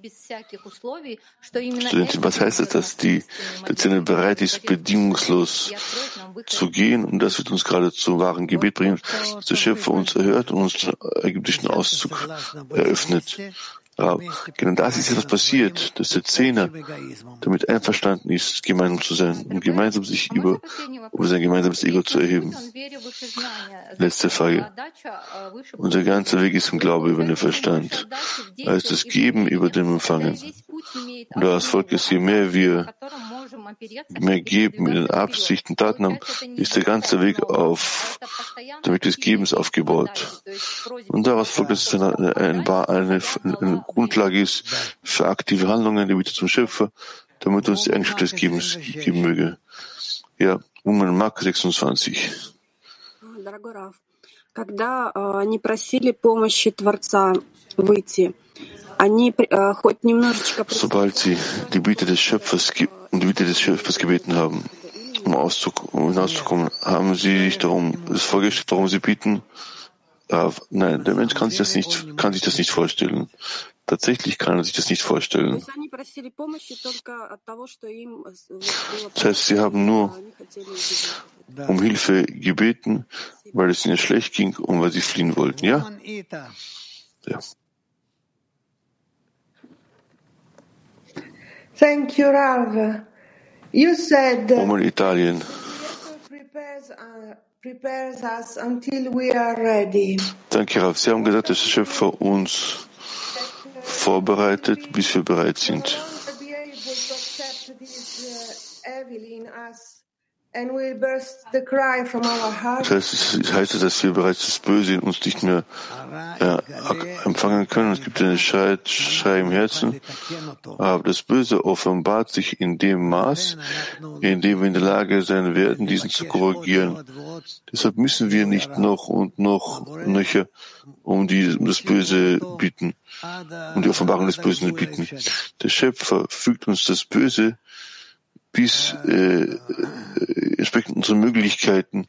Studentin, was heißt es, dass der Zehner bereit ist, bedingungslos zu gehen? Und das wird uns gerade zum wahren Gebet bringen, dass der Schöpfer uns erhört und uns den ägyptischen Auszug eröffnet. Genau das ist etwas passiert, dass der Zehner damit einverstanden ist, gemeinsam zu sein und gemeinsam sich über sein gemeinsames Ego zu erheben. Letzte Frage. Unser ganzer Weg ist im Glaube über den Verstand. Heißt das Geben über dem Empfangen. Und das Volk ist, je mehr wir mehr geben, in den Absichten, Taten haben, ist der ganze Weg damit des Gebens aufgebaut. Und daraus folgt, dass es eine Grundlage ist für aktive Handlungen, die Bitte zum Schöpfer, damit uns die Eigenschaft des Gebens geben möge. Ja, Woman Mark 26. Sobald sie die Bitte des Schöpfers gebeten haben, um hinauszukommen, haben sie sich das vorgestellt, warum sie bieten. Nein, der Mensch kann sich das nicht vorstellen. Tatsächlich kann er sich das nicht vorstellen. Das heißt, sie haben nur um Hilfe gebeten, weil es ihnen schlecht ging und weil sie fliehen wollten, ja? Ja. Thank you, Rav. You said Italien. Prepares us until we are ready. Danke, Rav. Sie haben gesagt, dass der Schöpfer uns vorbereitet, bis wir bereit sind. Das heißt, dass wir bereits das Böse in uns nicht mehr empfangen können. Es gibt einen Schrei im Herzen, aber das Böse offenbart sich in dem Maß, in dem wir in der Lage sein werden, diesen zu korrigieren. Deshalb müssen wir nicht noch und noch nöcher um das Böse bitten, um die Offenbarung des Bösen bitten. Der Schöpfer fügt uns das Böse bis entsprechend unseren Möglichkeiten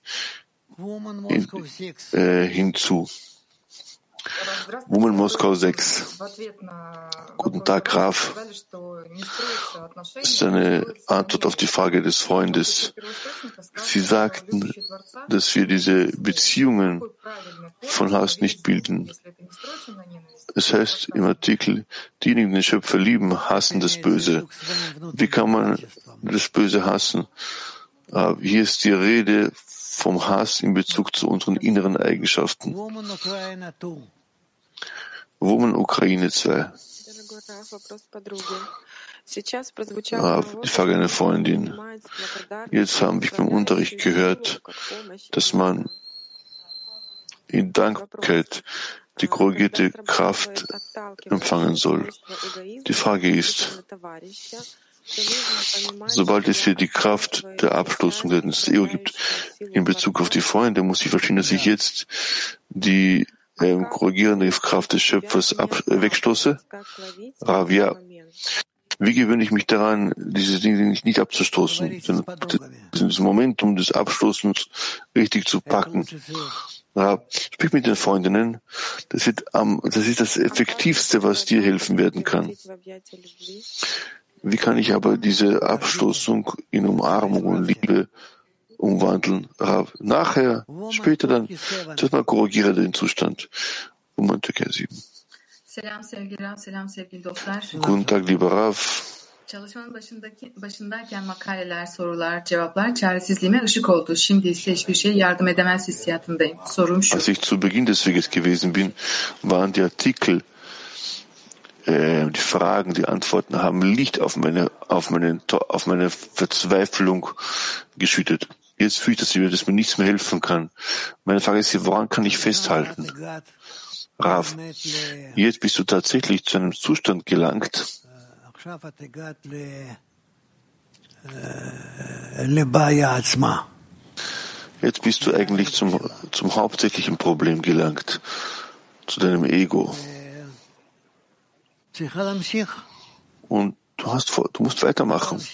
hinzu. Woman Moskau 6. Guten Tag, Rav. Das ist eine Antwort auf die Frage des Freundes. Sie sagten, dass wir diese Beziehungen von Hass nicht bilden. Es heißt im Artikel, diejenigen, die den Schöpfer lieben, hassen das Böse. Wie kann man das Böse hassen? Hier ist die Rede vom Hass in Bezug zu unseren inneren Eigenschaften. Woman Ukraine 2. Die Frage einer Freundin. Jetzt haben wir beim Unterricht gehört, dass man in Dankbarkeit die korrigierte Kraft empfangen soll. Die Frage ist, sobald es hier die Kraft der Abstoßung des Ego gibt, in Bezug auf die Freunde, muss ich verstehen, dass ich jetzt die korrigierende Kraft des Schöpfers wegstoße? Rav, ja. Wie gewöhne ich mich daran, diese Dinge nicht abzustoßen? Das Momentum des Abstoßens richtig zu packen. Sprich mit den Freundinnen. Das ist das Effektivste, was dir helfen werden kann. Wie kann ich aber diese Abstoßung in Umarmung und Liebe umwandeln? Nachher, später dann, zuerst mal korrigiere den Zustand. Türkei 7. Guten Tag, lieber Rav. Çalışmanın başındayken makaleler, sorular, cevaplar çaresizliğime ışık oldu. Şimdi ise hiçbir şey yardım edemez hissiyatındayım. Sorum şu. Als ich zu Beginn des Weges gewesen bin, waren die Artikel, die Fragen, die Antworten haben Licht auf meine Verzweiflung geschüttet. Jetzt fühle ich, dass mir nichts mehr helfen kann. Meine Frage ist hier, woran kann ich festhalten? Rav, jetzt bist du tatsächlich zu einem Zustand gelangt, jetzt bist du eigentlich zum hauptsächlichen Problem gelangt, zu deinem Ego. Und du musst weitermachen.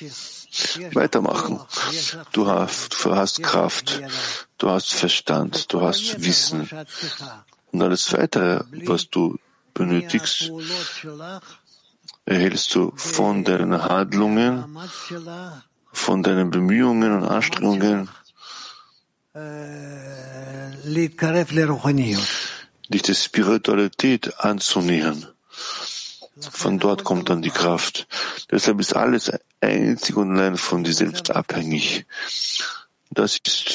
Du hast Kraft, du hast Verstand, du hast Wissen. Und alles Weitere, was du benötigst, erhältst du von deinen Handlungen, von deinen Bemühungen und Anstrengungen, dich der Spiritualität anzunähern. Von dort kommt dann die Kraft. Deshalb ist alles einzig und allein von dir selbst abhängig. Das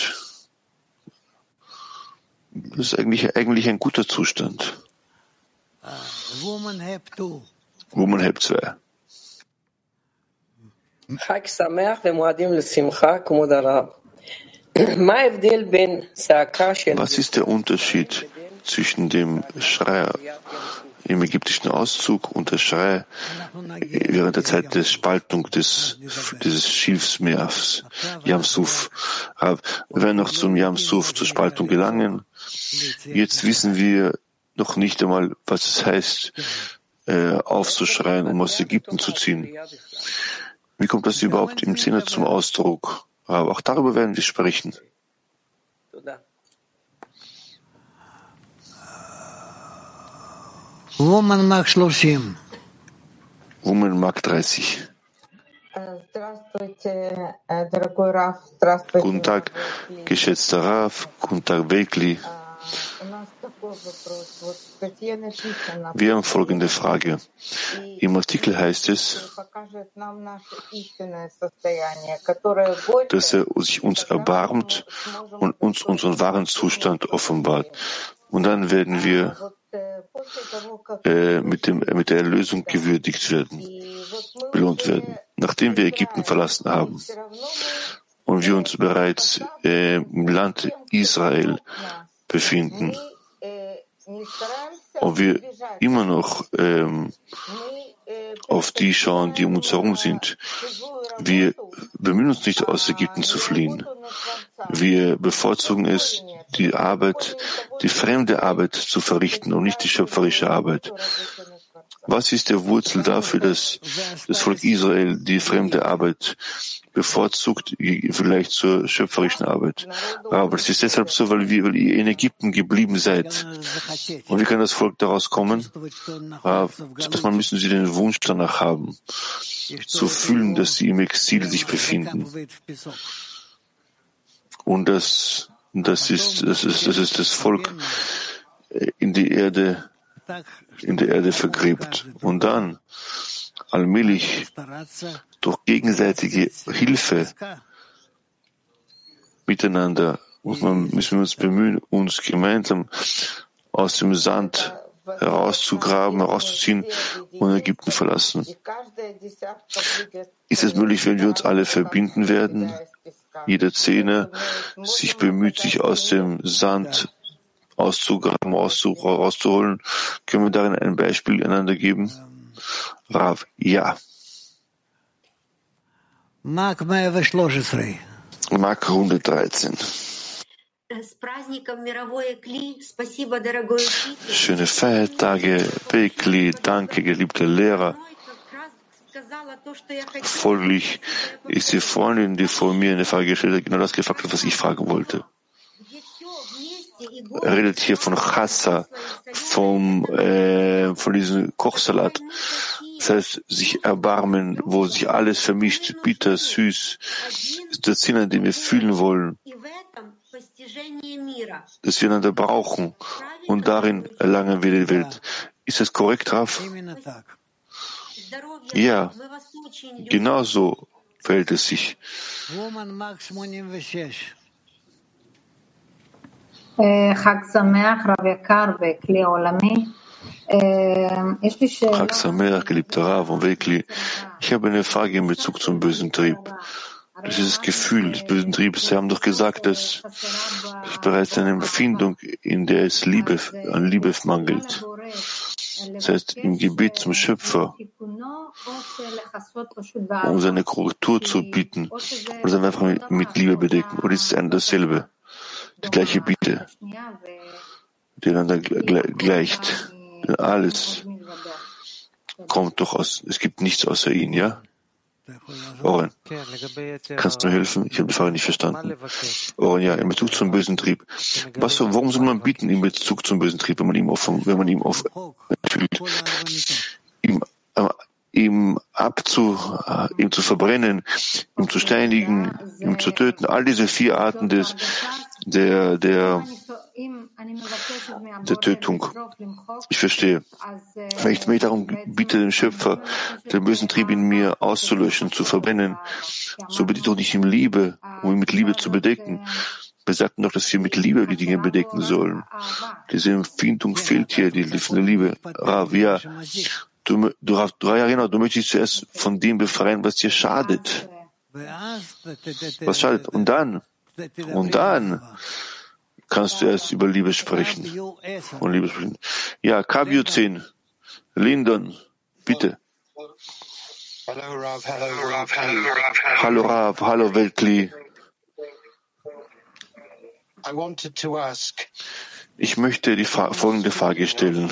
ist eigentlich ein guter Zustand. Woman Heb 2. Was ist der Unterschied zwischen dem Schrei im ägyptischen Auszug und der Schrei während der Zeit der Spaltung dieses Schilfsmeers, Yam-Suf. Wir werden noch zum Yam-Suf, zur Spaltung gelangen. Jetzt wissen wir noch nicht einmal, was es heißt, aufzuschreien, um aus Ägypten zu ziehen. Wie kommt das überhaupt im Sinne zum Ausdruck? Aber auch darüber werden wir sprechen. Woman Mark 30. Guten Tag, geschätzter Rav. Guten Tag, Bekli. Wir haben folgende Frage. Im Artikel heißt es, dass er sich uns erbarmt und uns unseren wahren Zustand offenbart. Und dann werden wir mit der Erlösung gewürdigt werden, belohnt werden, nachdem wir Ägypten verlassen haben und wir uns bereits im Land Israel befinden und wir immer noch auf die schauen, die um uns herum sind. Wir bemühen uns nicht, aus Ägypten zu fliehen. Wir bevorzugen es, die Arbeit, die fremde Arbeit zu verrichten und nicht die schöpferische Arbeit. Was ist der Wurzel dafür, dass das Volk Israel die fremde Arbeit bevorzugt, vielleicht zur schöpferischen Arbeit? Aber es ist deshalb so, weil ihr in Ägypten geblieben seid. Und wie kann das Volk daraus kommen? Erstmal müssen sie den Wunsch danach haben, zu fühlen, dass sie im Exil sich befinden. Und das ist das Volk in der Erde vergräbt. Und dann allmählich durch gegenseitige Hilfe miteinander müssen wir uns bemühen, uns gemeinsam aus dem Sand herauszuziehen und Ägypten verlassen. Ist es möglich, wenn wir uns alle verbinden werden? Jeder Zehner sich bemüht, sich aus dem Sand auszugraben, rauszuholen. Können wir darin ein Beispiel einander geben? Rav, ja. Mark 113. Mark 113. Schöne Feiertage, Bekli, danke, geliebter Lehrer. Folglich ist die Freundin, die vor mir eine Frage gestellt hat, genau das gefragt hat, was ich fragen wollte. Er redet hier von Chassa, von diesem Kochsalat. Das heißt, sich erbarmen, wo sich alles vermischt, bitter, süß. Das ist der Sinn, an dem wir fühlen wollen, dass wir einander brauchen. Und darin erlangen wir die Welt. Ist das korrekt, Rav? Ja, genau so verhält es sich. Chag Sameach, geliebter Rav und Bekli. Ich habe eine Frage in Bezug zum bösen Trieb. Das ist das Gefühl des bösen Triebes. Sie haben doch gesagt, dass es bereits eine Empfindung, in der es an Liebe mangelt. Das heißt, im Gebet zum Schöpfer, um seine Korrektur zu bieten, oder dann einfach mit Liebe bedecken. Oder ist es ein dasselbe? Die gleiche Bitte, die einander gleicht. Denn alles kommt doch aus, es gibt nichts außer ihn, ja? Oren, kannst du mir helfen? Ich habe die Frage nicht verstanden. Oren, ja, in Bezug zum bösen Trieb. Warum soll man bieten in Bezug zum bösen Trieb, wenn man ihm fühlt, ihm zu verbrennen, ihm zu steinigen, ihm zu töten, all diese 4 Arten der Tötung. Ich verstehe. Wenn ich mich darum bitte, den Schöpfer, den bösen Trieb in mir auszulöschen, zu verbrennen, so bitte ich doch nicht in Liebe, um ihn mit Liebe zu bedecken. Wir sagten doch, dass wir mit Liebe die Dinge bedecken sollen. Diese Empfindung fehlt hier, die Liebe. Rav, ja. Du möchtest dich zuerst von dem befreien, was dir schadet. Was schadet? Und dann kannst du erst über Liebe sprechen. Ja, Kabio 10. Lindon, bitte. Hallo Rav, hallo Weltli. Ich möchte die folgende Frage stellen.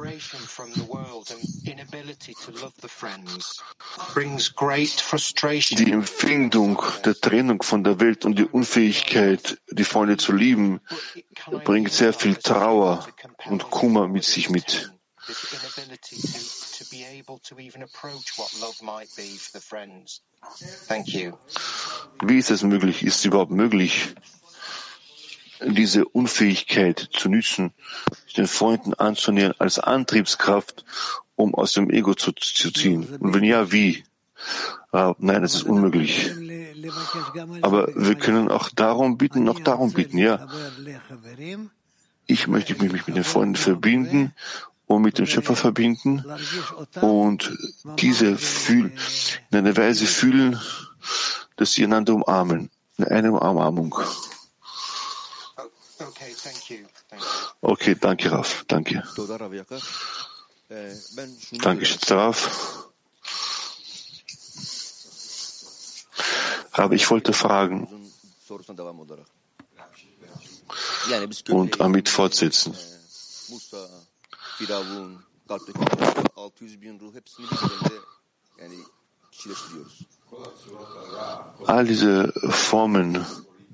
Die Empfindung der Trennung von der Welt und die Unfähigkeit, die Freunde zu lieben, bringt sehr viel Trauer und Kummer mit sich mit. Wie ist es möglich? Ist es überhaupt möglich, diese Unfähigkeit zu nützen, den Freunden anzunähern als Antriebskraft, um aus dem Ego zu ziehen? Und wenn ja, wie? Nein, das ist unmöglich. Aber wir können auch darum bitten, ja. Ich möchte mich mit den Freunden verbinden und mit dem Schöpfer verbinden und diese in einer Weise fühlen, dass sie einander umarmen. In einer Umarmung. Okay, danke, Rav. Danke. Danke, schätzter Rav. Rav, ich wollte fragen und damit fortsetzen. All diese Formen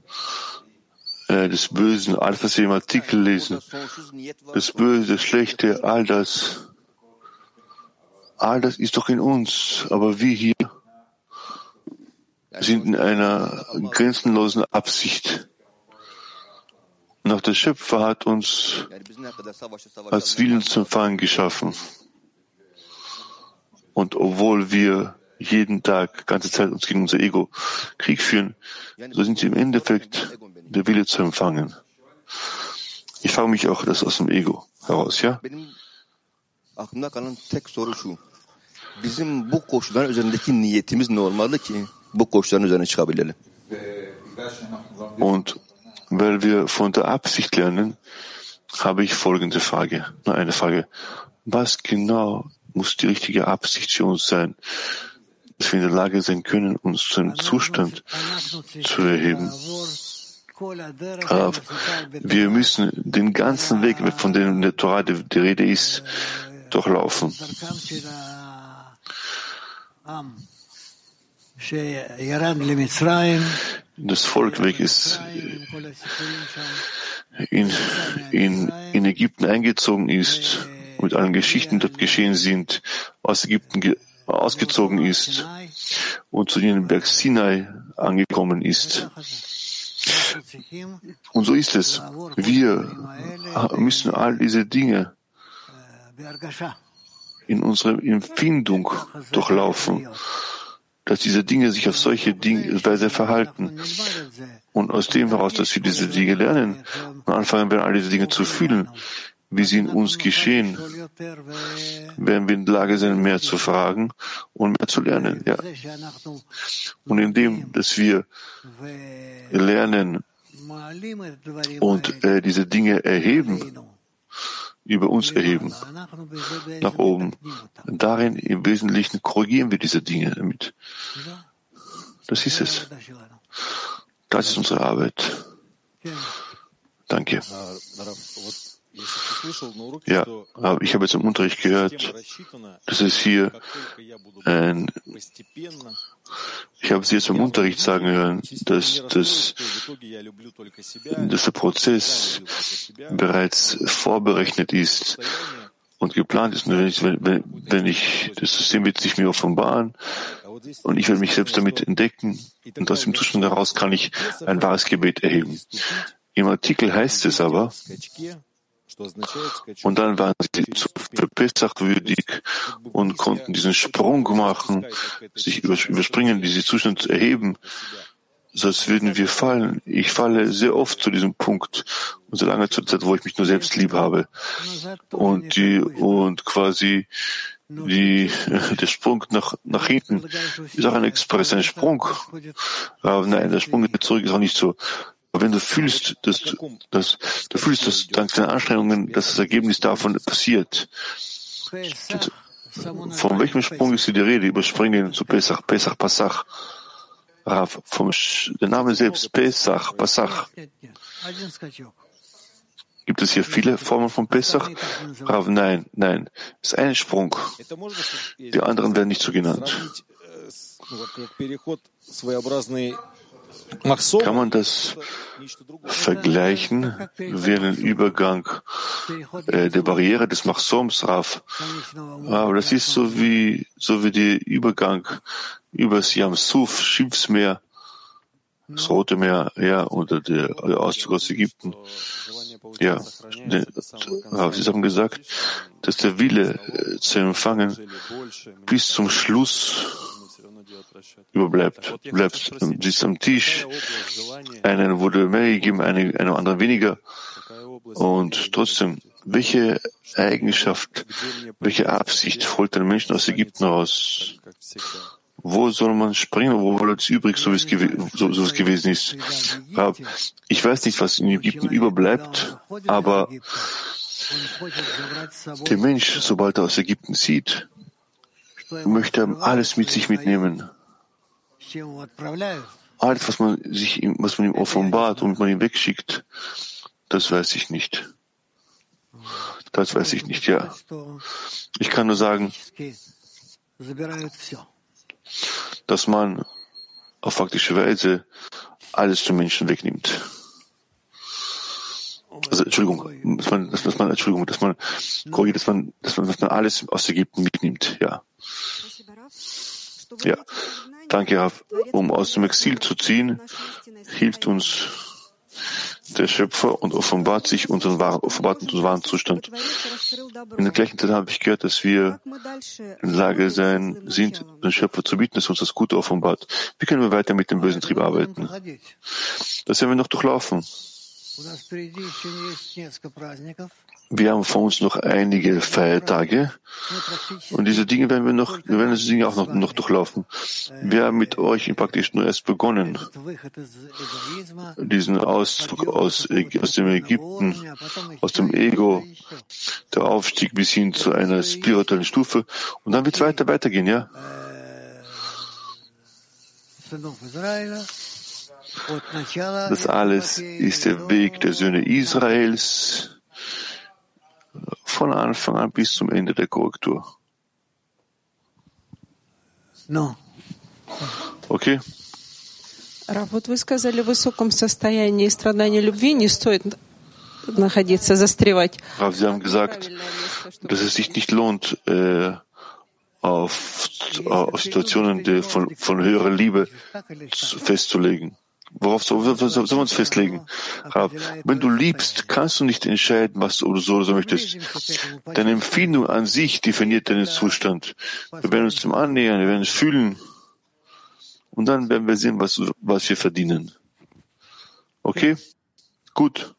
des Bösen, alles, was wir im Artikel lesen, das Böse, das Schlechte, all das ist doch in uns. Aber wir hier sind in einer grenzenlosen Absicht. Und auch der Schöpfer hat uns als Willen zum Empfang geschaffen. Und obwohl wir jeden Tag, ganze Zeit uns gegen unser Ego Krieg führen, so sind sie im Endeffekt der Wille zu empfangen. Ich frage mich auch das aus dem Ego heraus, ja? Und weil wir von der Absicht lernen, habe ich folgende Frage. Nur eine Frage. Was genau muss die richtige Absicht für uns sein, dass wir in der Lage sein können, uns zu einem Zustand zu erheben? Wir müssen den ganzen Weg, von dem in der Torah die Rede ist, durchlaufen. Das Volk, welches in Ägypten eingezogen ist, mit allen Geschichten dort geschehen sind, aus Ägypten ausgezogen ist und zu jenem Berg Sinai angekommen ist. Und so ist es. Wir müssen all diese Dinge in unserer Empfindung durchlaufen, dass diese Dinge sich auf solche Weise verhalten. Und aus dem heraus, dass wir diese Dinge lernen und anfangen werden, all diese Dinge zu fühlen, wie sie in uns geschehen, werden wir in der Lage sein, mehr zu fragen und mehr zu lernen. Ja. Und indem, dass wir lernen und diese Dinge erheben, über uns erheben, nach oben, darin im Wesentlichen korrigieren wir diese Dinge damit. Das ist es. Das ist unsere Arbeit. Danke. Ja, aber ich habe jetzt im Unterricht gehört, dass es hier ich habe Sie jetzt im Unterricht sagen hören, dass der Prozess bereits vorberechnet ist und geplant ist. Und das System wird sich mir offenbaren und ich werde mich selbst damit entdecken und aus dem Zustand heraus kann ich ein wahres Gebet erheben. Im Artikel heißt es aber, und dann waren sie zu Pesach würdig und konnten diesen Sprung machen, sich überspringen, diesen Zustand zu erheben, so als würden wir fallen. Ich falle sehr oft zu diesem Punkt und so lange zur Zeit, wo ich mich nur selbst lieb habe. Und quasi der Sprung nach hinten ist auch ein Express, ein Sprung. Aber nein, der Sprung zurück ist auch nicht so. Aber wenn du fühlst, dass dank deiner Anstrengungen, dass das Ergebnis davon passiert, Von welchem Sprung ist hier die Rede? Überspringen zu Pesach, Passach. Rav, der Name selbst, Pesach, Passach. Gibt es hier viele Formen von Pesach? Rav, nein. Es ist ein Sprung. Die anderen werden nicht so genannt. Kann man das vergleichen wie einen Übergang der Barriere des Machsoms, Rav? Aber das ist so wie der Übergang übers Yam Suf, Schiffsmeer, das Rote Meer, ja, oder der Auszug aus Ägypten. Ja, Rav, Sie haben gesagt, dass der Wille zu empfangen bis zum Schluss bleibt. Sitzt am Tisch, einen wurde mehr gegeben, einem anderen weniger. Und trotzdem, welche Eigenschaft, welche Absicht holt den Menschen aus Ägypten raus? Wo soll man springen, wo bleibt es übrig, so wie es gewesen ist? Ich weiß nicht, was in Ägypten überbleibt, aber der Mensch, sobald er aus Ägypten zieht, möchte alles mit sich mitnehmen. Alles, was man ihm offenbart und man ihm wegschickt, das weiß ich nicht. Ja. Ich kann nur sagen, dass man auf faktische Weise alles zum Menschen wegnimmt. Also, dass man alles aus Ägypten mitnimmt, ja. Ja. Danke, Rav. Um aus dem Exil zu ziehen, hilft uns der Schöpfer und offenbart unseren wahren Zustand. In der gleichen Zeit habe ich gehört, dass wir in der Lage sind, den Schöpfer zu bieten, dass er uns das Gute offenbart. Wie können wir weiter mit dem bösen Trieb arbeiten? Das werden wir noch durchlaufen. Wir haben vor uns noch einige Feiertage und diese Dinge werden diese Dinge auch noch durchlaufen. Wir haben mit euch praktisch nur erst begonnen, diesen Auszug aus dem Ägypten, aus dem Ego, der Aufstieg bis hin zu einer spirituellen Stufe und dann wird es weitergehen, ja? Das alles ist der Weg der Söhne Israels, von Anfang an bis zum Ende der Korrektur. Okay? Рав, вот вы сказали, в высоком состоянии страдания любви не стоит находиться, застревать. Rav, Sie haben gesagt, dass es sich nicht lohnt, auf Situationen von höherer Liebe festzulegen. Worauf soll man uns festlegen? Rav, wenn du liebst, kannst du nicht entscheiden, was du so möchtest. Deine Empfindung an sich definiert deinen Zustand. Wir werden uns dem annähern, wir werden es fühlen. Und dann werden wir sehen, was wir verdienen. Okay? Gut.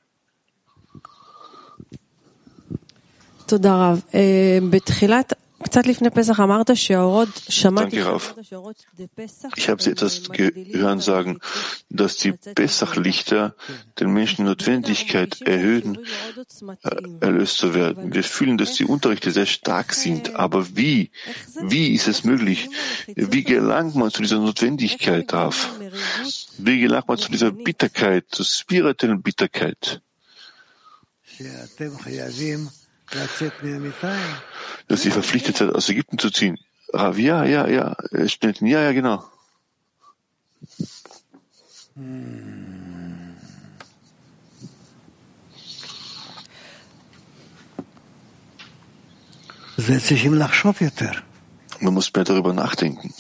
תודה רב. בתחילת קצת לפני פסח אמרת שהאורות, שמעתי שהאורות די פסח. Ich habe Sie etwas gehört sagen, dass die Pessach-Lichter den Menschen Notwendigkeit erhöhen, erlöst zu werden. Wir fühlen, dass die Unterrichte sehr stark sind. Aber wie? Wie ist es möglich? Wie gelangt man zu dieser Notwendigkeit drauf? Wie gelangt man zu dieser Bitterkeit, zur spirituellen Bitterkeit? Dass ihr verpflichtet seid, aus Ägypten zu ziehen. Rav, ja, genau. Man muss mehr darüber nachdenken.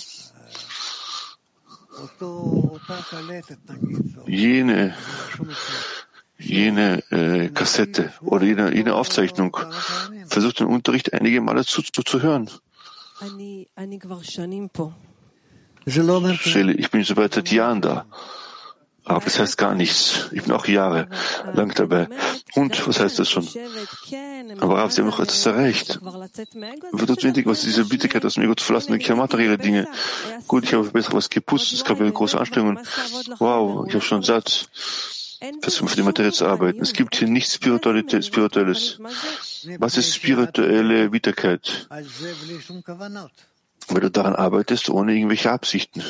Jene Kassette oder jene Aufzeichnung versucht den Unterricht einige Male zuzuhören. Shelley, ich bin so seit Jahren da. Aber das heißt gar nichts. Ich bin auch jahrelang dabei. Und, was heißt das schon? Aber Rav, Sie haben noch etwas erreicht. Wird notwendig, was diese Bitterkeit aus dem Ego zu verlassen, wirklich materielle Dinge. Gut, ich habe besser was gepusht, es gab eine große Anstrengung. Wow, ich habe schon satt, für die Materie zu arbeiten. Es gibt hier nichts Spirituelles. Was ist spirituelle Bitterkeit? Wenn du daran arbeitest, ohne irgendwelche Absichten.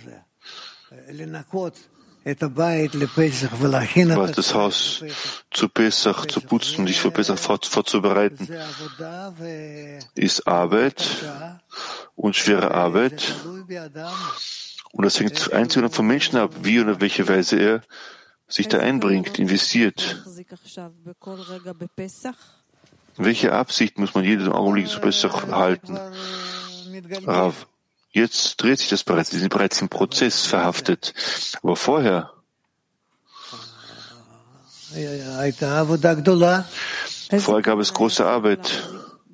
Was das Haus zu Pesach zu putzen, dich für Pesach vorzubereiten, ist Arbeit und schwere Arbeit. Und das hängt einzig und vom Menschen ab, wie und auf welche Weise er sich da einbringt, investiert. Welche Absicht muss man jeden Augenblick zu Pesach halten? Rav, jetzt dreht sich das bereits, wir sind bereits im Prozess verhaftet. Aber vorher gab es große Arbeit.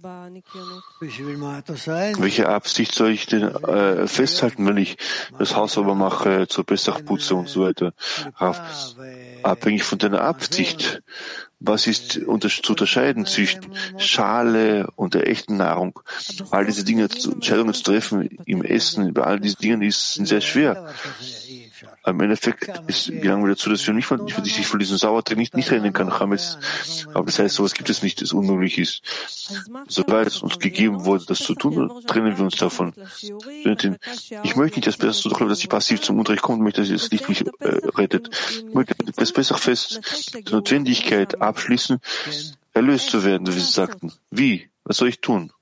Welche Absicht soll ich denn festhalten, wenn ich das Haus sauber mache, zur Pesach putze und so weiter? Abhängig von deiner Absicht. Was ist zu unterscheiden zwischen Schale und der echten Nahrung? All diese Dinge, Entscheidungen zu treffen im Essen, bei all diesen Dingen sind sehr schwer. Im Endeffekt gelangen wir dazu, dass wir sich von diesem Sauerteig nicht trennen kann. Aber das heißt, sowas gibt es nicht, das unmöglich ist. Sobald es uns gegeben wurde, das zu tun, trennen wir uns davon. Ich möchte nicht, dass ich passiv zum Unterricht komme, möchte, dass das Licht mich rettet. Ich möchte das Pesachfest, die Notwendigkeit abschließen, erlöst zu werden, wie Sie sagten. Wie? Was soll ich tun?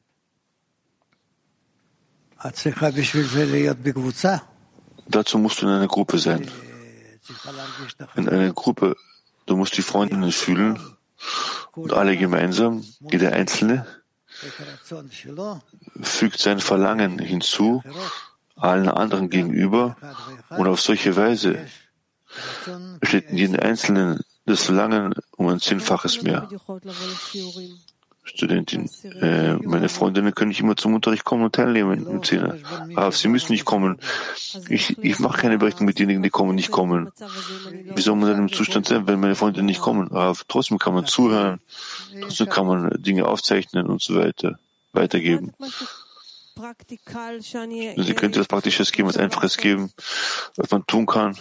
Dazu musst du in einer Gruppe sein. In einer Gruppe, du musst die Freundinnen fühlen und alle gemeinsam, jeder Einzelne, fügt sein Verlangen hinzu, allen anderen gegenüber, und auf solche Weise besteht in jedem Einzelnen das Verlangen um ein 10-faches mehr. Studentin, meine Freundinnen können nicht immer zum Unterricht kommen und teilnehmen im Zehner. Aber sie müssen nicht kommen. Ich mache keine Berechnung mit denjenigen, die kommen, nicht kommen. Wie soll man dann im Zustand sein, wenn meine Freundinnen nicht kommen? Aber trotzdem kann man zuhören, trotzdem kann man Dinge aufzeichnen und so weiter, weitergeben. Sie könnte was Praktisches geben, was Einfaches geben, was man tun kann.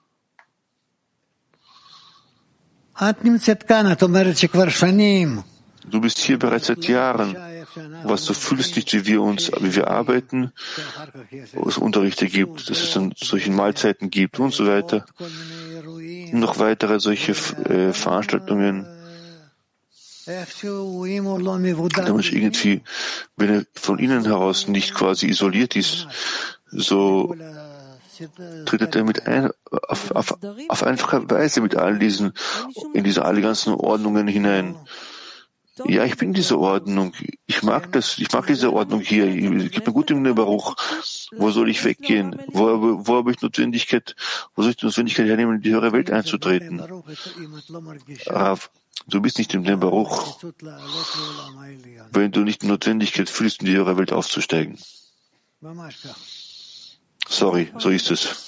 Du bist hier bereits seit Jahren. Was du fühlst nicht, wie wir arbeiten, wo es Unterrichte gibt, dass es dann solche Mahlzeiten gibt und so weiter. Und noch weitere solche Veranstaltungen. Der Mensch irgendwie, wenn er von innen heraus nicht quasi isoliert ist, so tritt er auf einfache Weise mit all diese ganzen Ordnungen hinein. Ja, ich bin diese Ordnung. Ich mag diese Ordnung hier. Ich bin gut im Baruch. Wo soll ich weggehen? Wo habe ich Notwendigkeit? Wo soll ich die Notwendigkeit hernehmen, in die höhere Welt einzutreten? Rav, du bist nicht im Baruch, wenn du nicht die Notwendigkeit fühlst, in die höhere Welt aufzusteigen. Sorry, so ist es.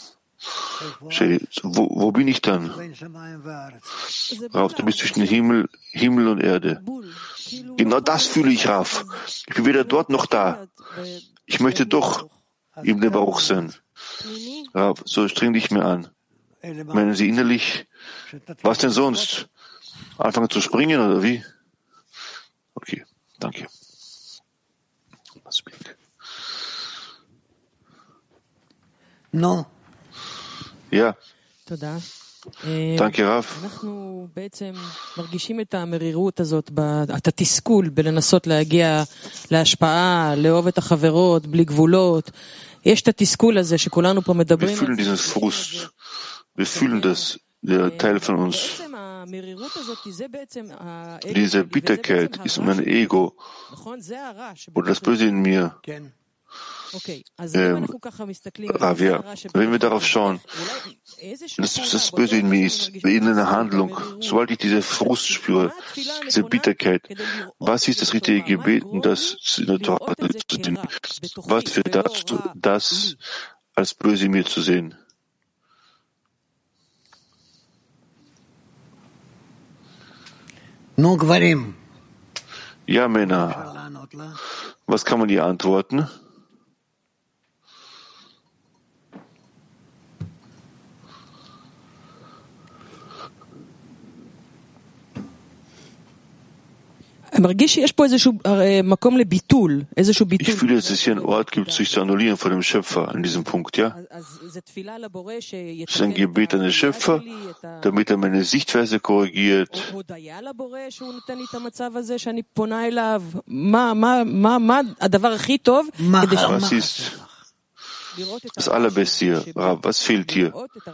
Wo bin ich dann? Rav, du bist zwischen Himmel und Erde. Genau das fühle ich, Rav. Ich bin weder dort noch da. Ich möchte doch im Baruch sein. Rav, so streng dich mir an. Meinen Sie innerlich? Was denn sonst? Anfangen zu springen oder wie? Okay, danke. No. Ja. Danke, Rav. מרגישים את המרירות הזאת, את התסכול בלנסות להגיע להשפעה, לאהוב את החברות, בלי גבולות. יש את התסכול הזה שכולנו פה מדברים. Wir fühlen diesen Frust. Wir fühlen das, der Teil von uns. Diese Bitterkeit ist mein Ego oder das Böse in mir. Ravia, wenn wir darauf schauen, dass das Böse in mir ist, in einer Handlung, sobald ich diese Frust spüre, diese Bitterkeit, was ist das richtige Gebet, das in der Torah zu sehen? Was führt dazu, das als Böse in mir zu sehen? Ja, Männer. Was kann man hier antworten? Ich fühle, dass es hier einen Ort gibt, sich zu annullieren vor dem Schöpfer an diesem Punkt, ja? Es ist ein Gebet an den Schöpfer, damit er meine Sichtweise korrigiert. Was ist das Allerbeste hier? Rab, was fehlt hier?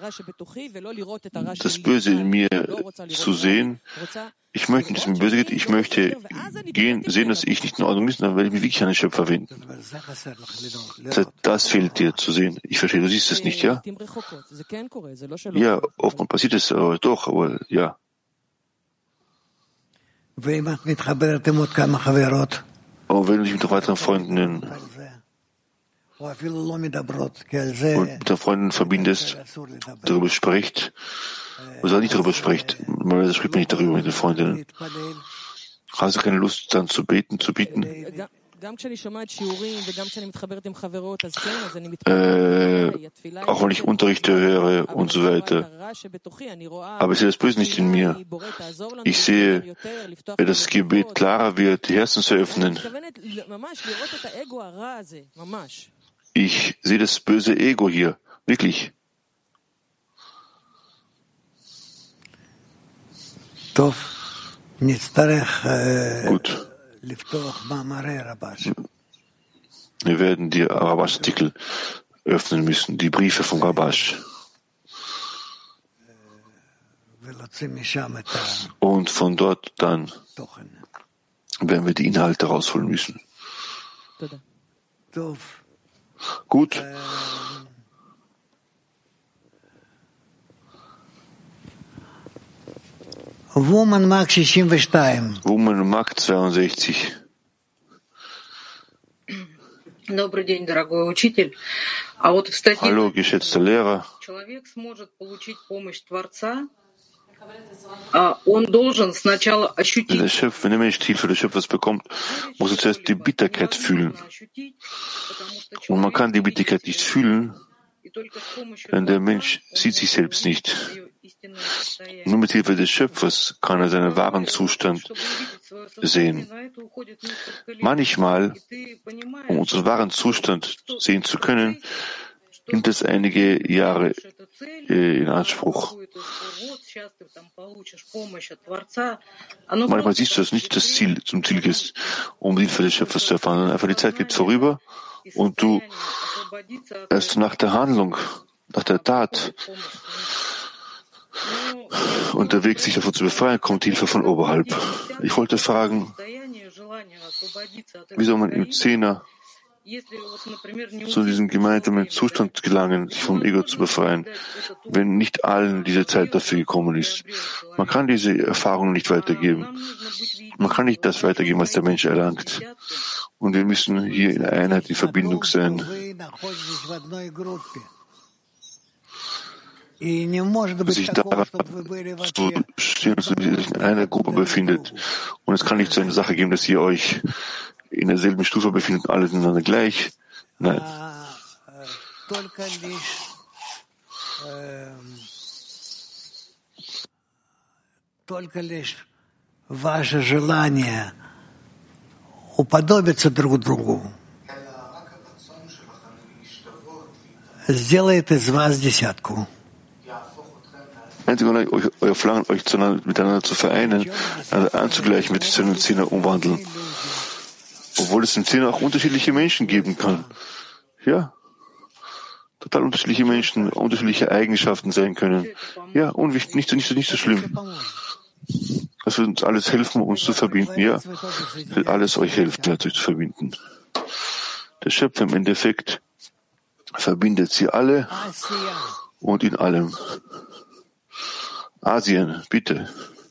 Das Böse in mir zu sehen. Ich möchte nicht, dass es mir böse geht. Ich möchte sehen, dass ich nicht in Ordnung bin, dann werde ich mich wirklich an den Schöpfer wenden. Das fehlt dir zu sehen. Ich verstehe, du siehst es nicht, ja? Ja, oftmals passiert es doch, aber ja. Und wenn du dich mit weiteren Freunden und mit der Freundin verbindest, darüber spricht, oder nicht darüber spricht, man spricht nicht darüber mit den Freundinnen. Hast du keine Lust, dann zu beten, zu bieten? Auch wenn ich Unterrichte höre und so weiter. Aber ich sehe das Böse nicht in mir. Ich sehe, wenn das Gebet klarer wird, die Herzen zu öffnen. Ich sehe das böse Ego hier, wirklich. Gut. Wir werden die Rabash-Artikel öffnen müssen, die Briefe von Rabash. Und von dort dann werden wir die Inhalte rausholen müssen. Gut. Woman Mark 62. Woman Mark 62. Добрый день, дорогой учитель. А вот в статье Hallo, geschätzter Lehrer. человек сможет получить помощь Творца. Он должен сначала ощутить. Wenn der Mensch Hilfe des Schöpfers bekommt, muss er zuerst die Bitterkeit fühlen. Und man kann die Bitterkeit nicht fühlen, denn der Mensch sieht sich selbst nicht. Nur mit Hilfe des Schöpfers kann er seinen wahren Zustand sehen. Manchmal, um unseren wahren Zustand sehen zu können, nimmt es einige Jahre in Anspruch. Manchmal siehst du, dass nicht das Ziel zum Ziel ist, um die Hilfe des Schöpfers zu erfahren. Einfach die Zeit geht vorüber und du erst nach der Handlung, nach der Tat, unterwegs sich davon zu befreien, kommt Hilfe von oberhalb. Ich wollte fragen, wie soll man im Zehner zu diesem gemeinsamen Zustand gelangen, sich vom Ego zu befreien, wenn nicht allen diese Zeit dafür gekommen ist. Man kann diese Erfahrung nicht weitergeben. Man kann nicht das weitergeben, was der Mensch erlangt. Und wir müssen hier in Einheit, in Verbindung sein. Sich daran zu stehen, dass ihr sich in einer Gruppe befindet. Und es kann nicht so eine Sache geben, dass ihr euch in derselben Stufe befindet, alle miteinander gleich. Nein. Ваше желание уподобиться друг другу сделает из вас десятку. Einzig und euer Verlangen, euch miteinander zu vereinen, anzugleichen, wird sich zu einem Zehner umwandeln. Obwohl es im Zehner auch unterschiedliche Menschen geben kann. Ja, total unterschiedliche Menschen, unterschiedliche Eigenschaften sein können. Ja, und nicht so schlimm. Das wird uns alles helfen, uns zu verbinden. Ja, wird alles euch helfen, euch zu verbinden. Der Schöpfer im Endeffekt verbindet sie alle und in allem. Asien, bitte.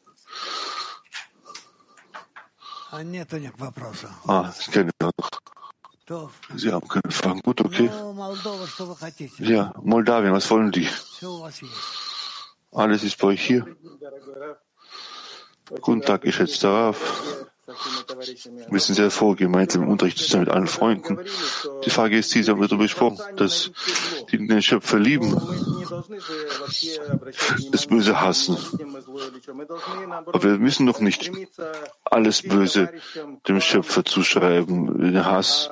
Keine Frage. Sie haben keine Fragen. Gut, okay. Ja, Moldawien, was wollen die? Alles ist bei euch hier. Guten Tag, geschätzter Rav. Wir sind sehr froh, gemeinsam im Unterricht zu sein mit allen Freunden. Die Frage ist, Sie haben darüber gesprochen, dass die den Schöpfer lieben. das Böse hassen. Aber wir müssen doch nicht alles Böse dem Schöpfer zuschreiben, den Hass.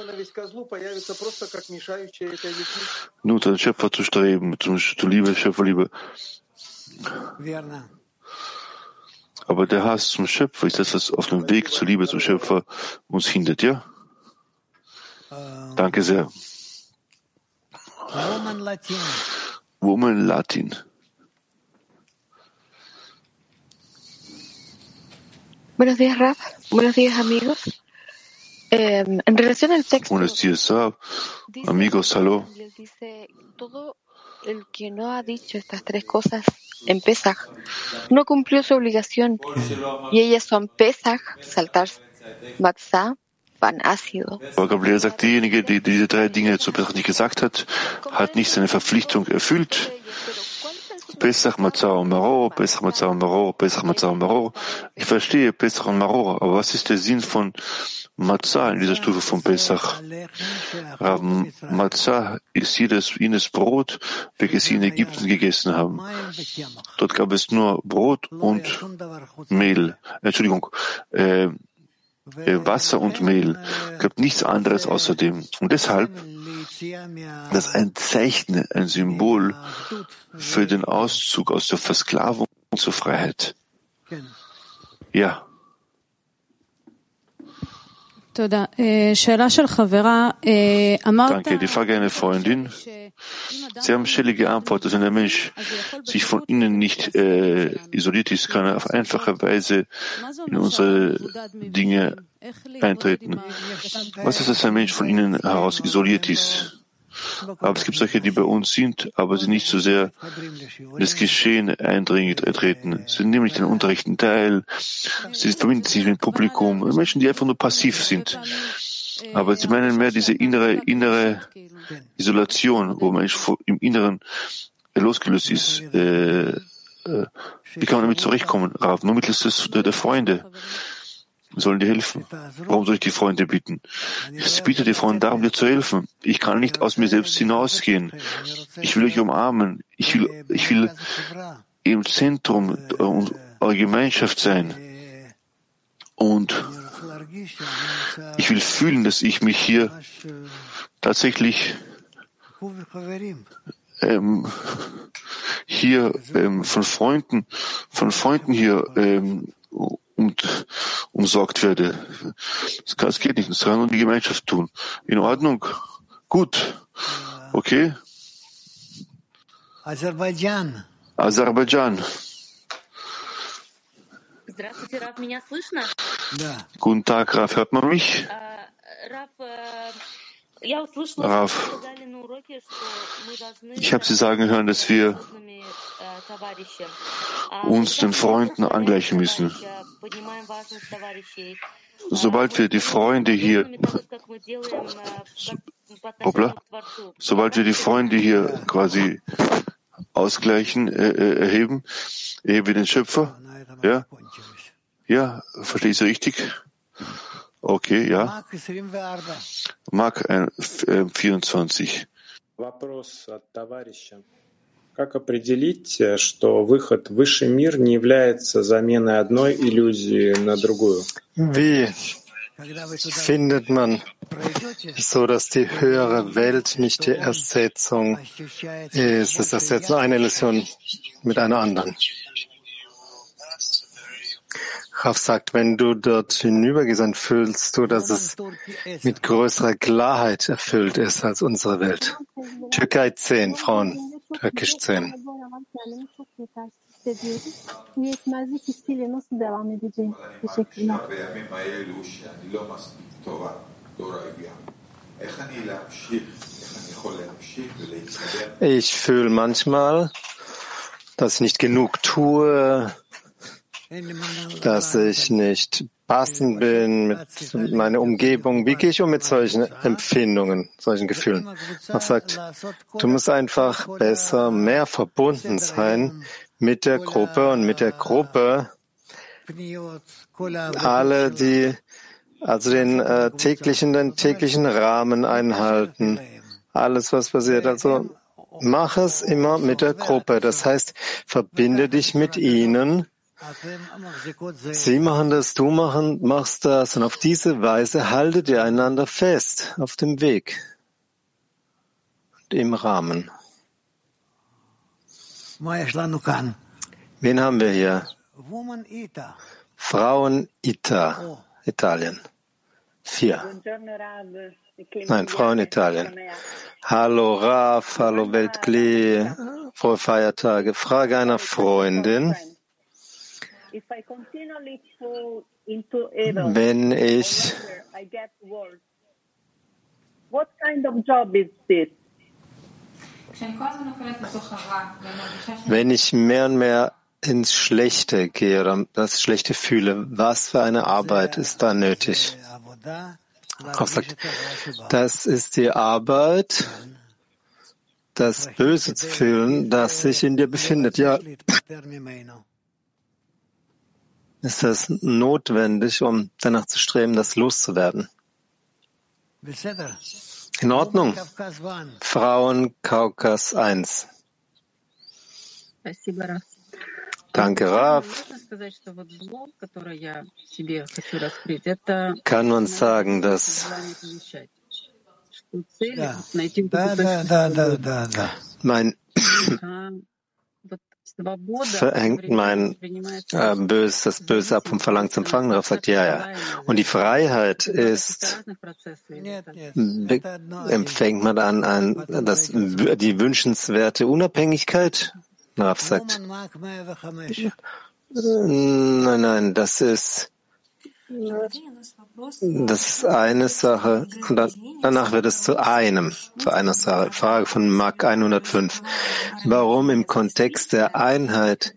Nur den Schöpfer zu streben, zur Liebe, Schöpferliebe. Aber der Hass zum Schöpfer ist das, was auf dem Weg zur Liebe zum Schöpfer uns hindert, ja? Danke sehr. Woman Latin. Buenos días, Raf. Buenos días, amigos. En relación al texto, Buenos días, amigos, hallo. dice, todo el que no ha dicho estas tres cosas en Pesaj no cumplió su obligación. Y ellas son Pesaj, saltar Matzah, pan ácido. Aber Gabriel sagt, derjenige, der diese drei Dinge zu Pesach nicht gesagt hat, hat nicht seine Verpflichtung erfüllt. Pesach, Matzah und Maror, Pesach, Matzah und Maror, Pesach, Matzah und Maror. Ich verstehe Pesach und Maror, aber was ist der Sinn von Matzah in dieser Stufe von Pesach? Matzah ist jenes Brot, welches sie in Ägypten gegessen haben. Dort gab es nur Brot und Mehl. Wasser und Mehl. Es gab nichts anderes außerdem. Und deshalb, das ist ein Zeichen, ein Symbol für den Auszug aus der Versklavung zur Freiheit. Ja. Danke. Die Frage einer Freundin. Sie haben Shelley geantwortet, wenn der Mensch sich von innen nicht isoliert ist, kann er auf einfache Weise in unsere Dinge eintreten. Was ist, dass ein Mensch von innen heraus isoliert ist? Aber es gibt solche, die bei uns sind, aber sie nicht so sehr in das Geschehen eintreten. Sie nehmen nicht den Unterrichten teil, sie verbinden sich mit dem Publikum. Menschen, die einfach nur passiv sind. Aber sie meinen mehr diese innere Isolation, wo man im Inneren losgelöst ist. Wie kann man damit zurechtkommen, Rav? Nur mittels der Freunde sollen dir helfen. Warum soll ich die Freunde bitten? Ich bitte die Freunde darum, dir zu helfen. Ich kann nicht aus mir selbst hinausgehen. Ich will euch umarmen. Ich will im Zentrum eurer Gemeinschaft sein. Und ich will fühlen, dass ich mich hier tatsächlich von Freunden hier umsorgt werde. Das geht nicht. Das kann nur die Gemeinschaft tun. In Ordnung? Gut. Okay? Aserbaidschan. Здравствуйте, Раф, меня слышно? Guten Tag, Raf. Hört man mich? Raf, ich habe Sie sagen hören, dass wir uns den Freunden angleichen müssen. Sobald wir die Freunde hier quasi ausgleichen, erheben wir den Schöpfer. Ja? Ja, verstehe ich Sie richtig? Okay, ja. Mark 24. Как определить, что выход в высший мир не является заменой одной иллюзии на другую? Wie findet man so, dass die höhere Welt nicht die Ersetzung ist? Das Ersetzen einer Illusion mit einer anderen. Rav sagt, wenn du dort hinübergehst, dann fühlst du, dass es mit größerer Klarheit erfüllt ist als unsere Welt. Türkei 10, Frauen, Türkisch 10. Ich fühle manchmal, dass ich nicht genug tue, dass ich nicht passend bin mit meiner Umgebung. Wie gehe ich um mit solchen Empfindungen, solchen Gefühlen? Man sagt, du musst einfach besser, mehr verbunden sein mit der Gruppe und mit der Gruppe alle, die also den täglichen Rahmen einhalten. Alles, was passiert. Also mach es immer mit der Gruppe. Das heißt, verbinde dich mit ihnen. Sie machen das, du machst das. Und auf diese Weise haltet ihr einander fest auf dem Weg und im Rahmen. Wen haben wir hier? Frauen Ita, Italien. 4. Nein, Frauen Italien. Hallo Raf, hallo Weltkli, frohe Feiertage. Frage einer Freundin. Wenn ich mehr und mehr ins Schlechte gehe oder das Schlechte fühle, was für eine Arbeit ist da nötig? Rav sagt, das ist die Arbeit, das Böse zu fühlen, das sich in dir befindet. Ja, ist das notwendig, um danach zu streben, das loszuwerden? In Ordnung. Frauen Kaukas 1. Danke, Rav. Kann man sagen, dass das Böse ab vom Verlangen zu empfangen. Rav sagt, ja. Und die Freiheit ist, empfängt man die wünschenswerte Unabhängigkeit? Rav sagt, nein, das ist eine Sache und danach wird es zu einer Sache. Frage von Mark 105. Warum im Kontext der Einheit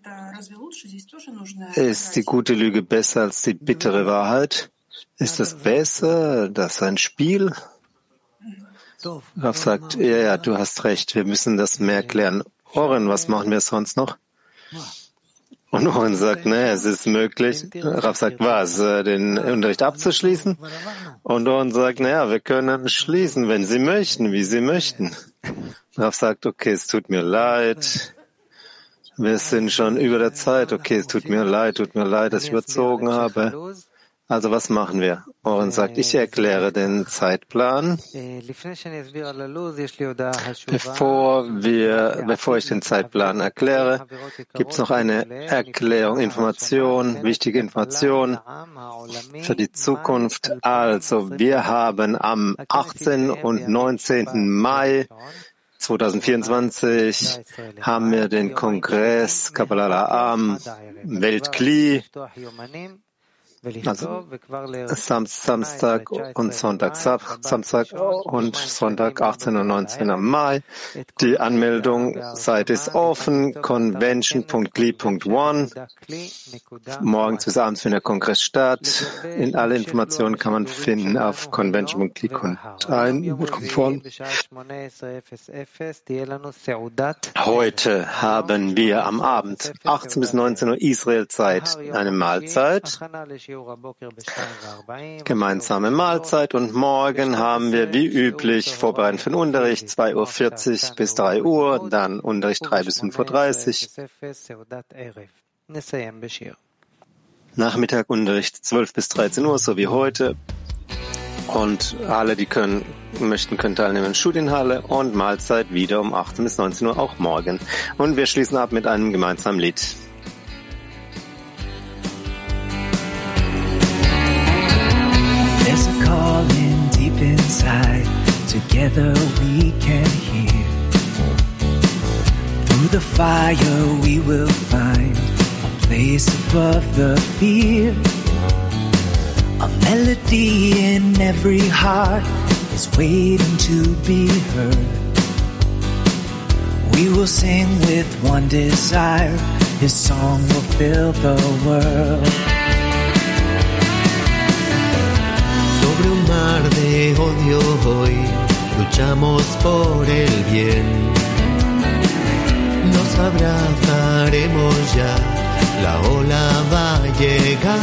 ist die gute Lüge besser als die bittere Wahrheit? Ist das besser? Das ist ein Spiel? Rav sagt, ja, du hast recht, wir müssen das mehr klären. Oren, was machen wir sonst noch? Und Oren sagt, es ist möglich. Rav sagt, was? Den Unterricht abzuschließen? Und Oren sagt, wir können schließen, wenn Sie möchten, wie Sie möchten. Rav sagt, okay, es tut mir leid. Wir sind schon über der Zeit. Okay, es tut mir leid, dass ich überzogen habe. Also was machen wir? Oren sagt, ich erkläre den Zeitplan. Bevor ich den Zeitplan erkläre, gibt es noch eine Erklärung, wichtige Information für die Zukunft. Also wir haben am 18. und 19. Mai 2024 haben wir den Kongress Kabbalah La'am Weltkli. Also Samstag und Sonntag, 18. und 19. Mai. Die Anmeldungsseite ist offen, convention.gli.one. Morgens bis abends findet der Kongress statt. Alle Informationen kann man finden auf convention.gli.one. Heute haben wir am Abend 18 bis 19 Uhr Israel-Zeit eine Mahlzeit. Gemeinsame Mahlzeit und morgen haben wir wie üblich Vorbereiten für den Unterricht 2:40 bis 3 Uhr, dann Unterricht 3 bis 5:30 Uhr. Nachmittag Unterricht 12 bis 13 Uhr, so wie heute. Und alle, die möchten, können teilnehmen in Studienhalle und Mahlzeit wieder um 18 bis 19 Uhr, auch morgen. Und wir schließen ab mit einem gemeinsamen Lied. Calling deep inside, together we can hear. Through the fire we will find a place above the fear. A melody in every heart is waiting to be heard. We will sing with one desire, His song will fill the world. Sobre un mar de odio hoy luchamos por el bien. Nos abrazaremos ya, la ola va a llegar.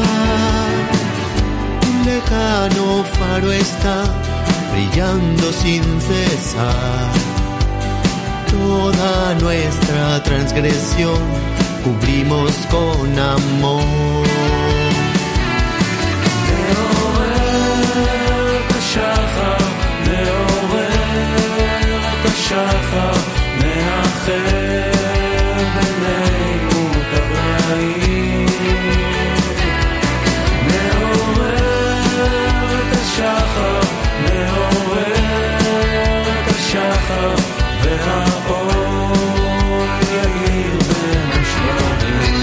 Un lejano faro está brillando sin cesar. toda nuestra transgresión cubrimos con amor. שחר מאחר בינינו את הרעים מעורר את השחר מעורר את השחר והאור יאיר בין השברים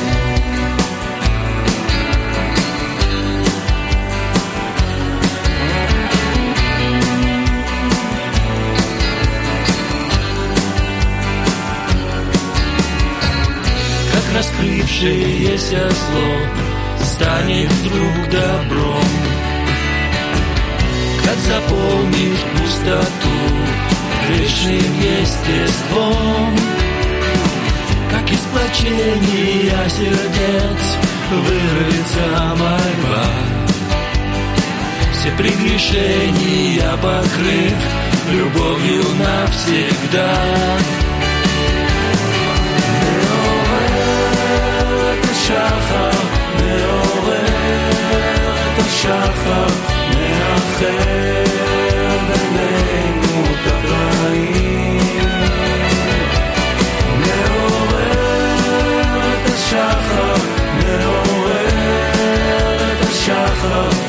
раскрывшееся зло станет вдруг добром, как заполнит пустоту грешным естеством, как из сплочения сердец вырвется мольба, все прегрешения покрыв любовью навсегда. שחר מעורר את השחר מאחר בינינו את הרעים מעורר את השחר מעורר את השחר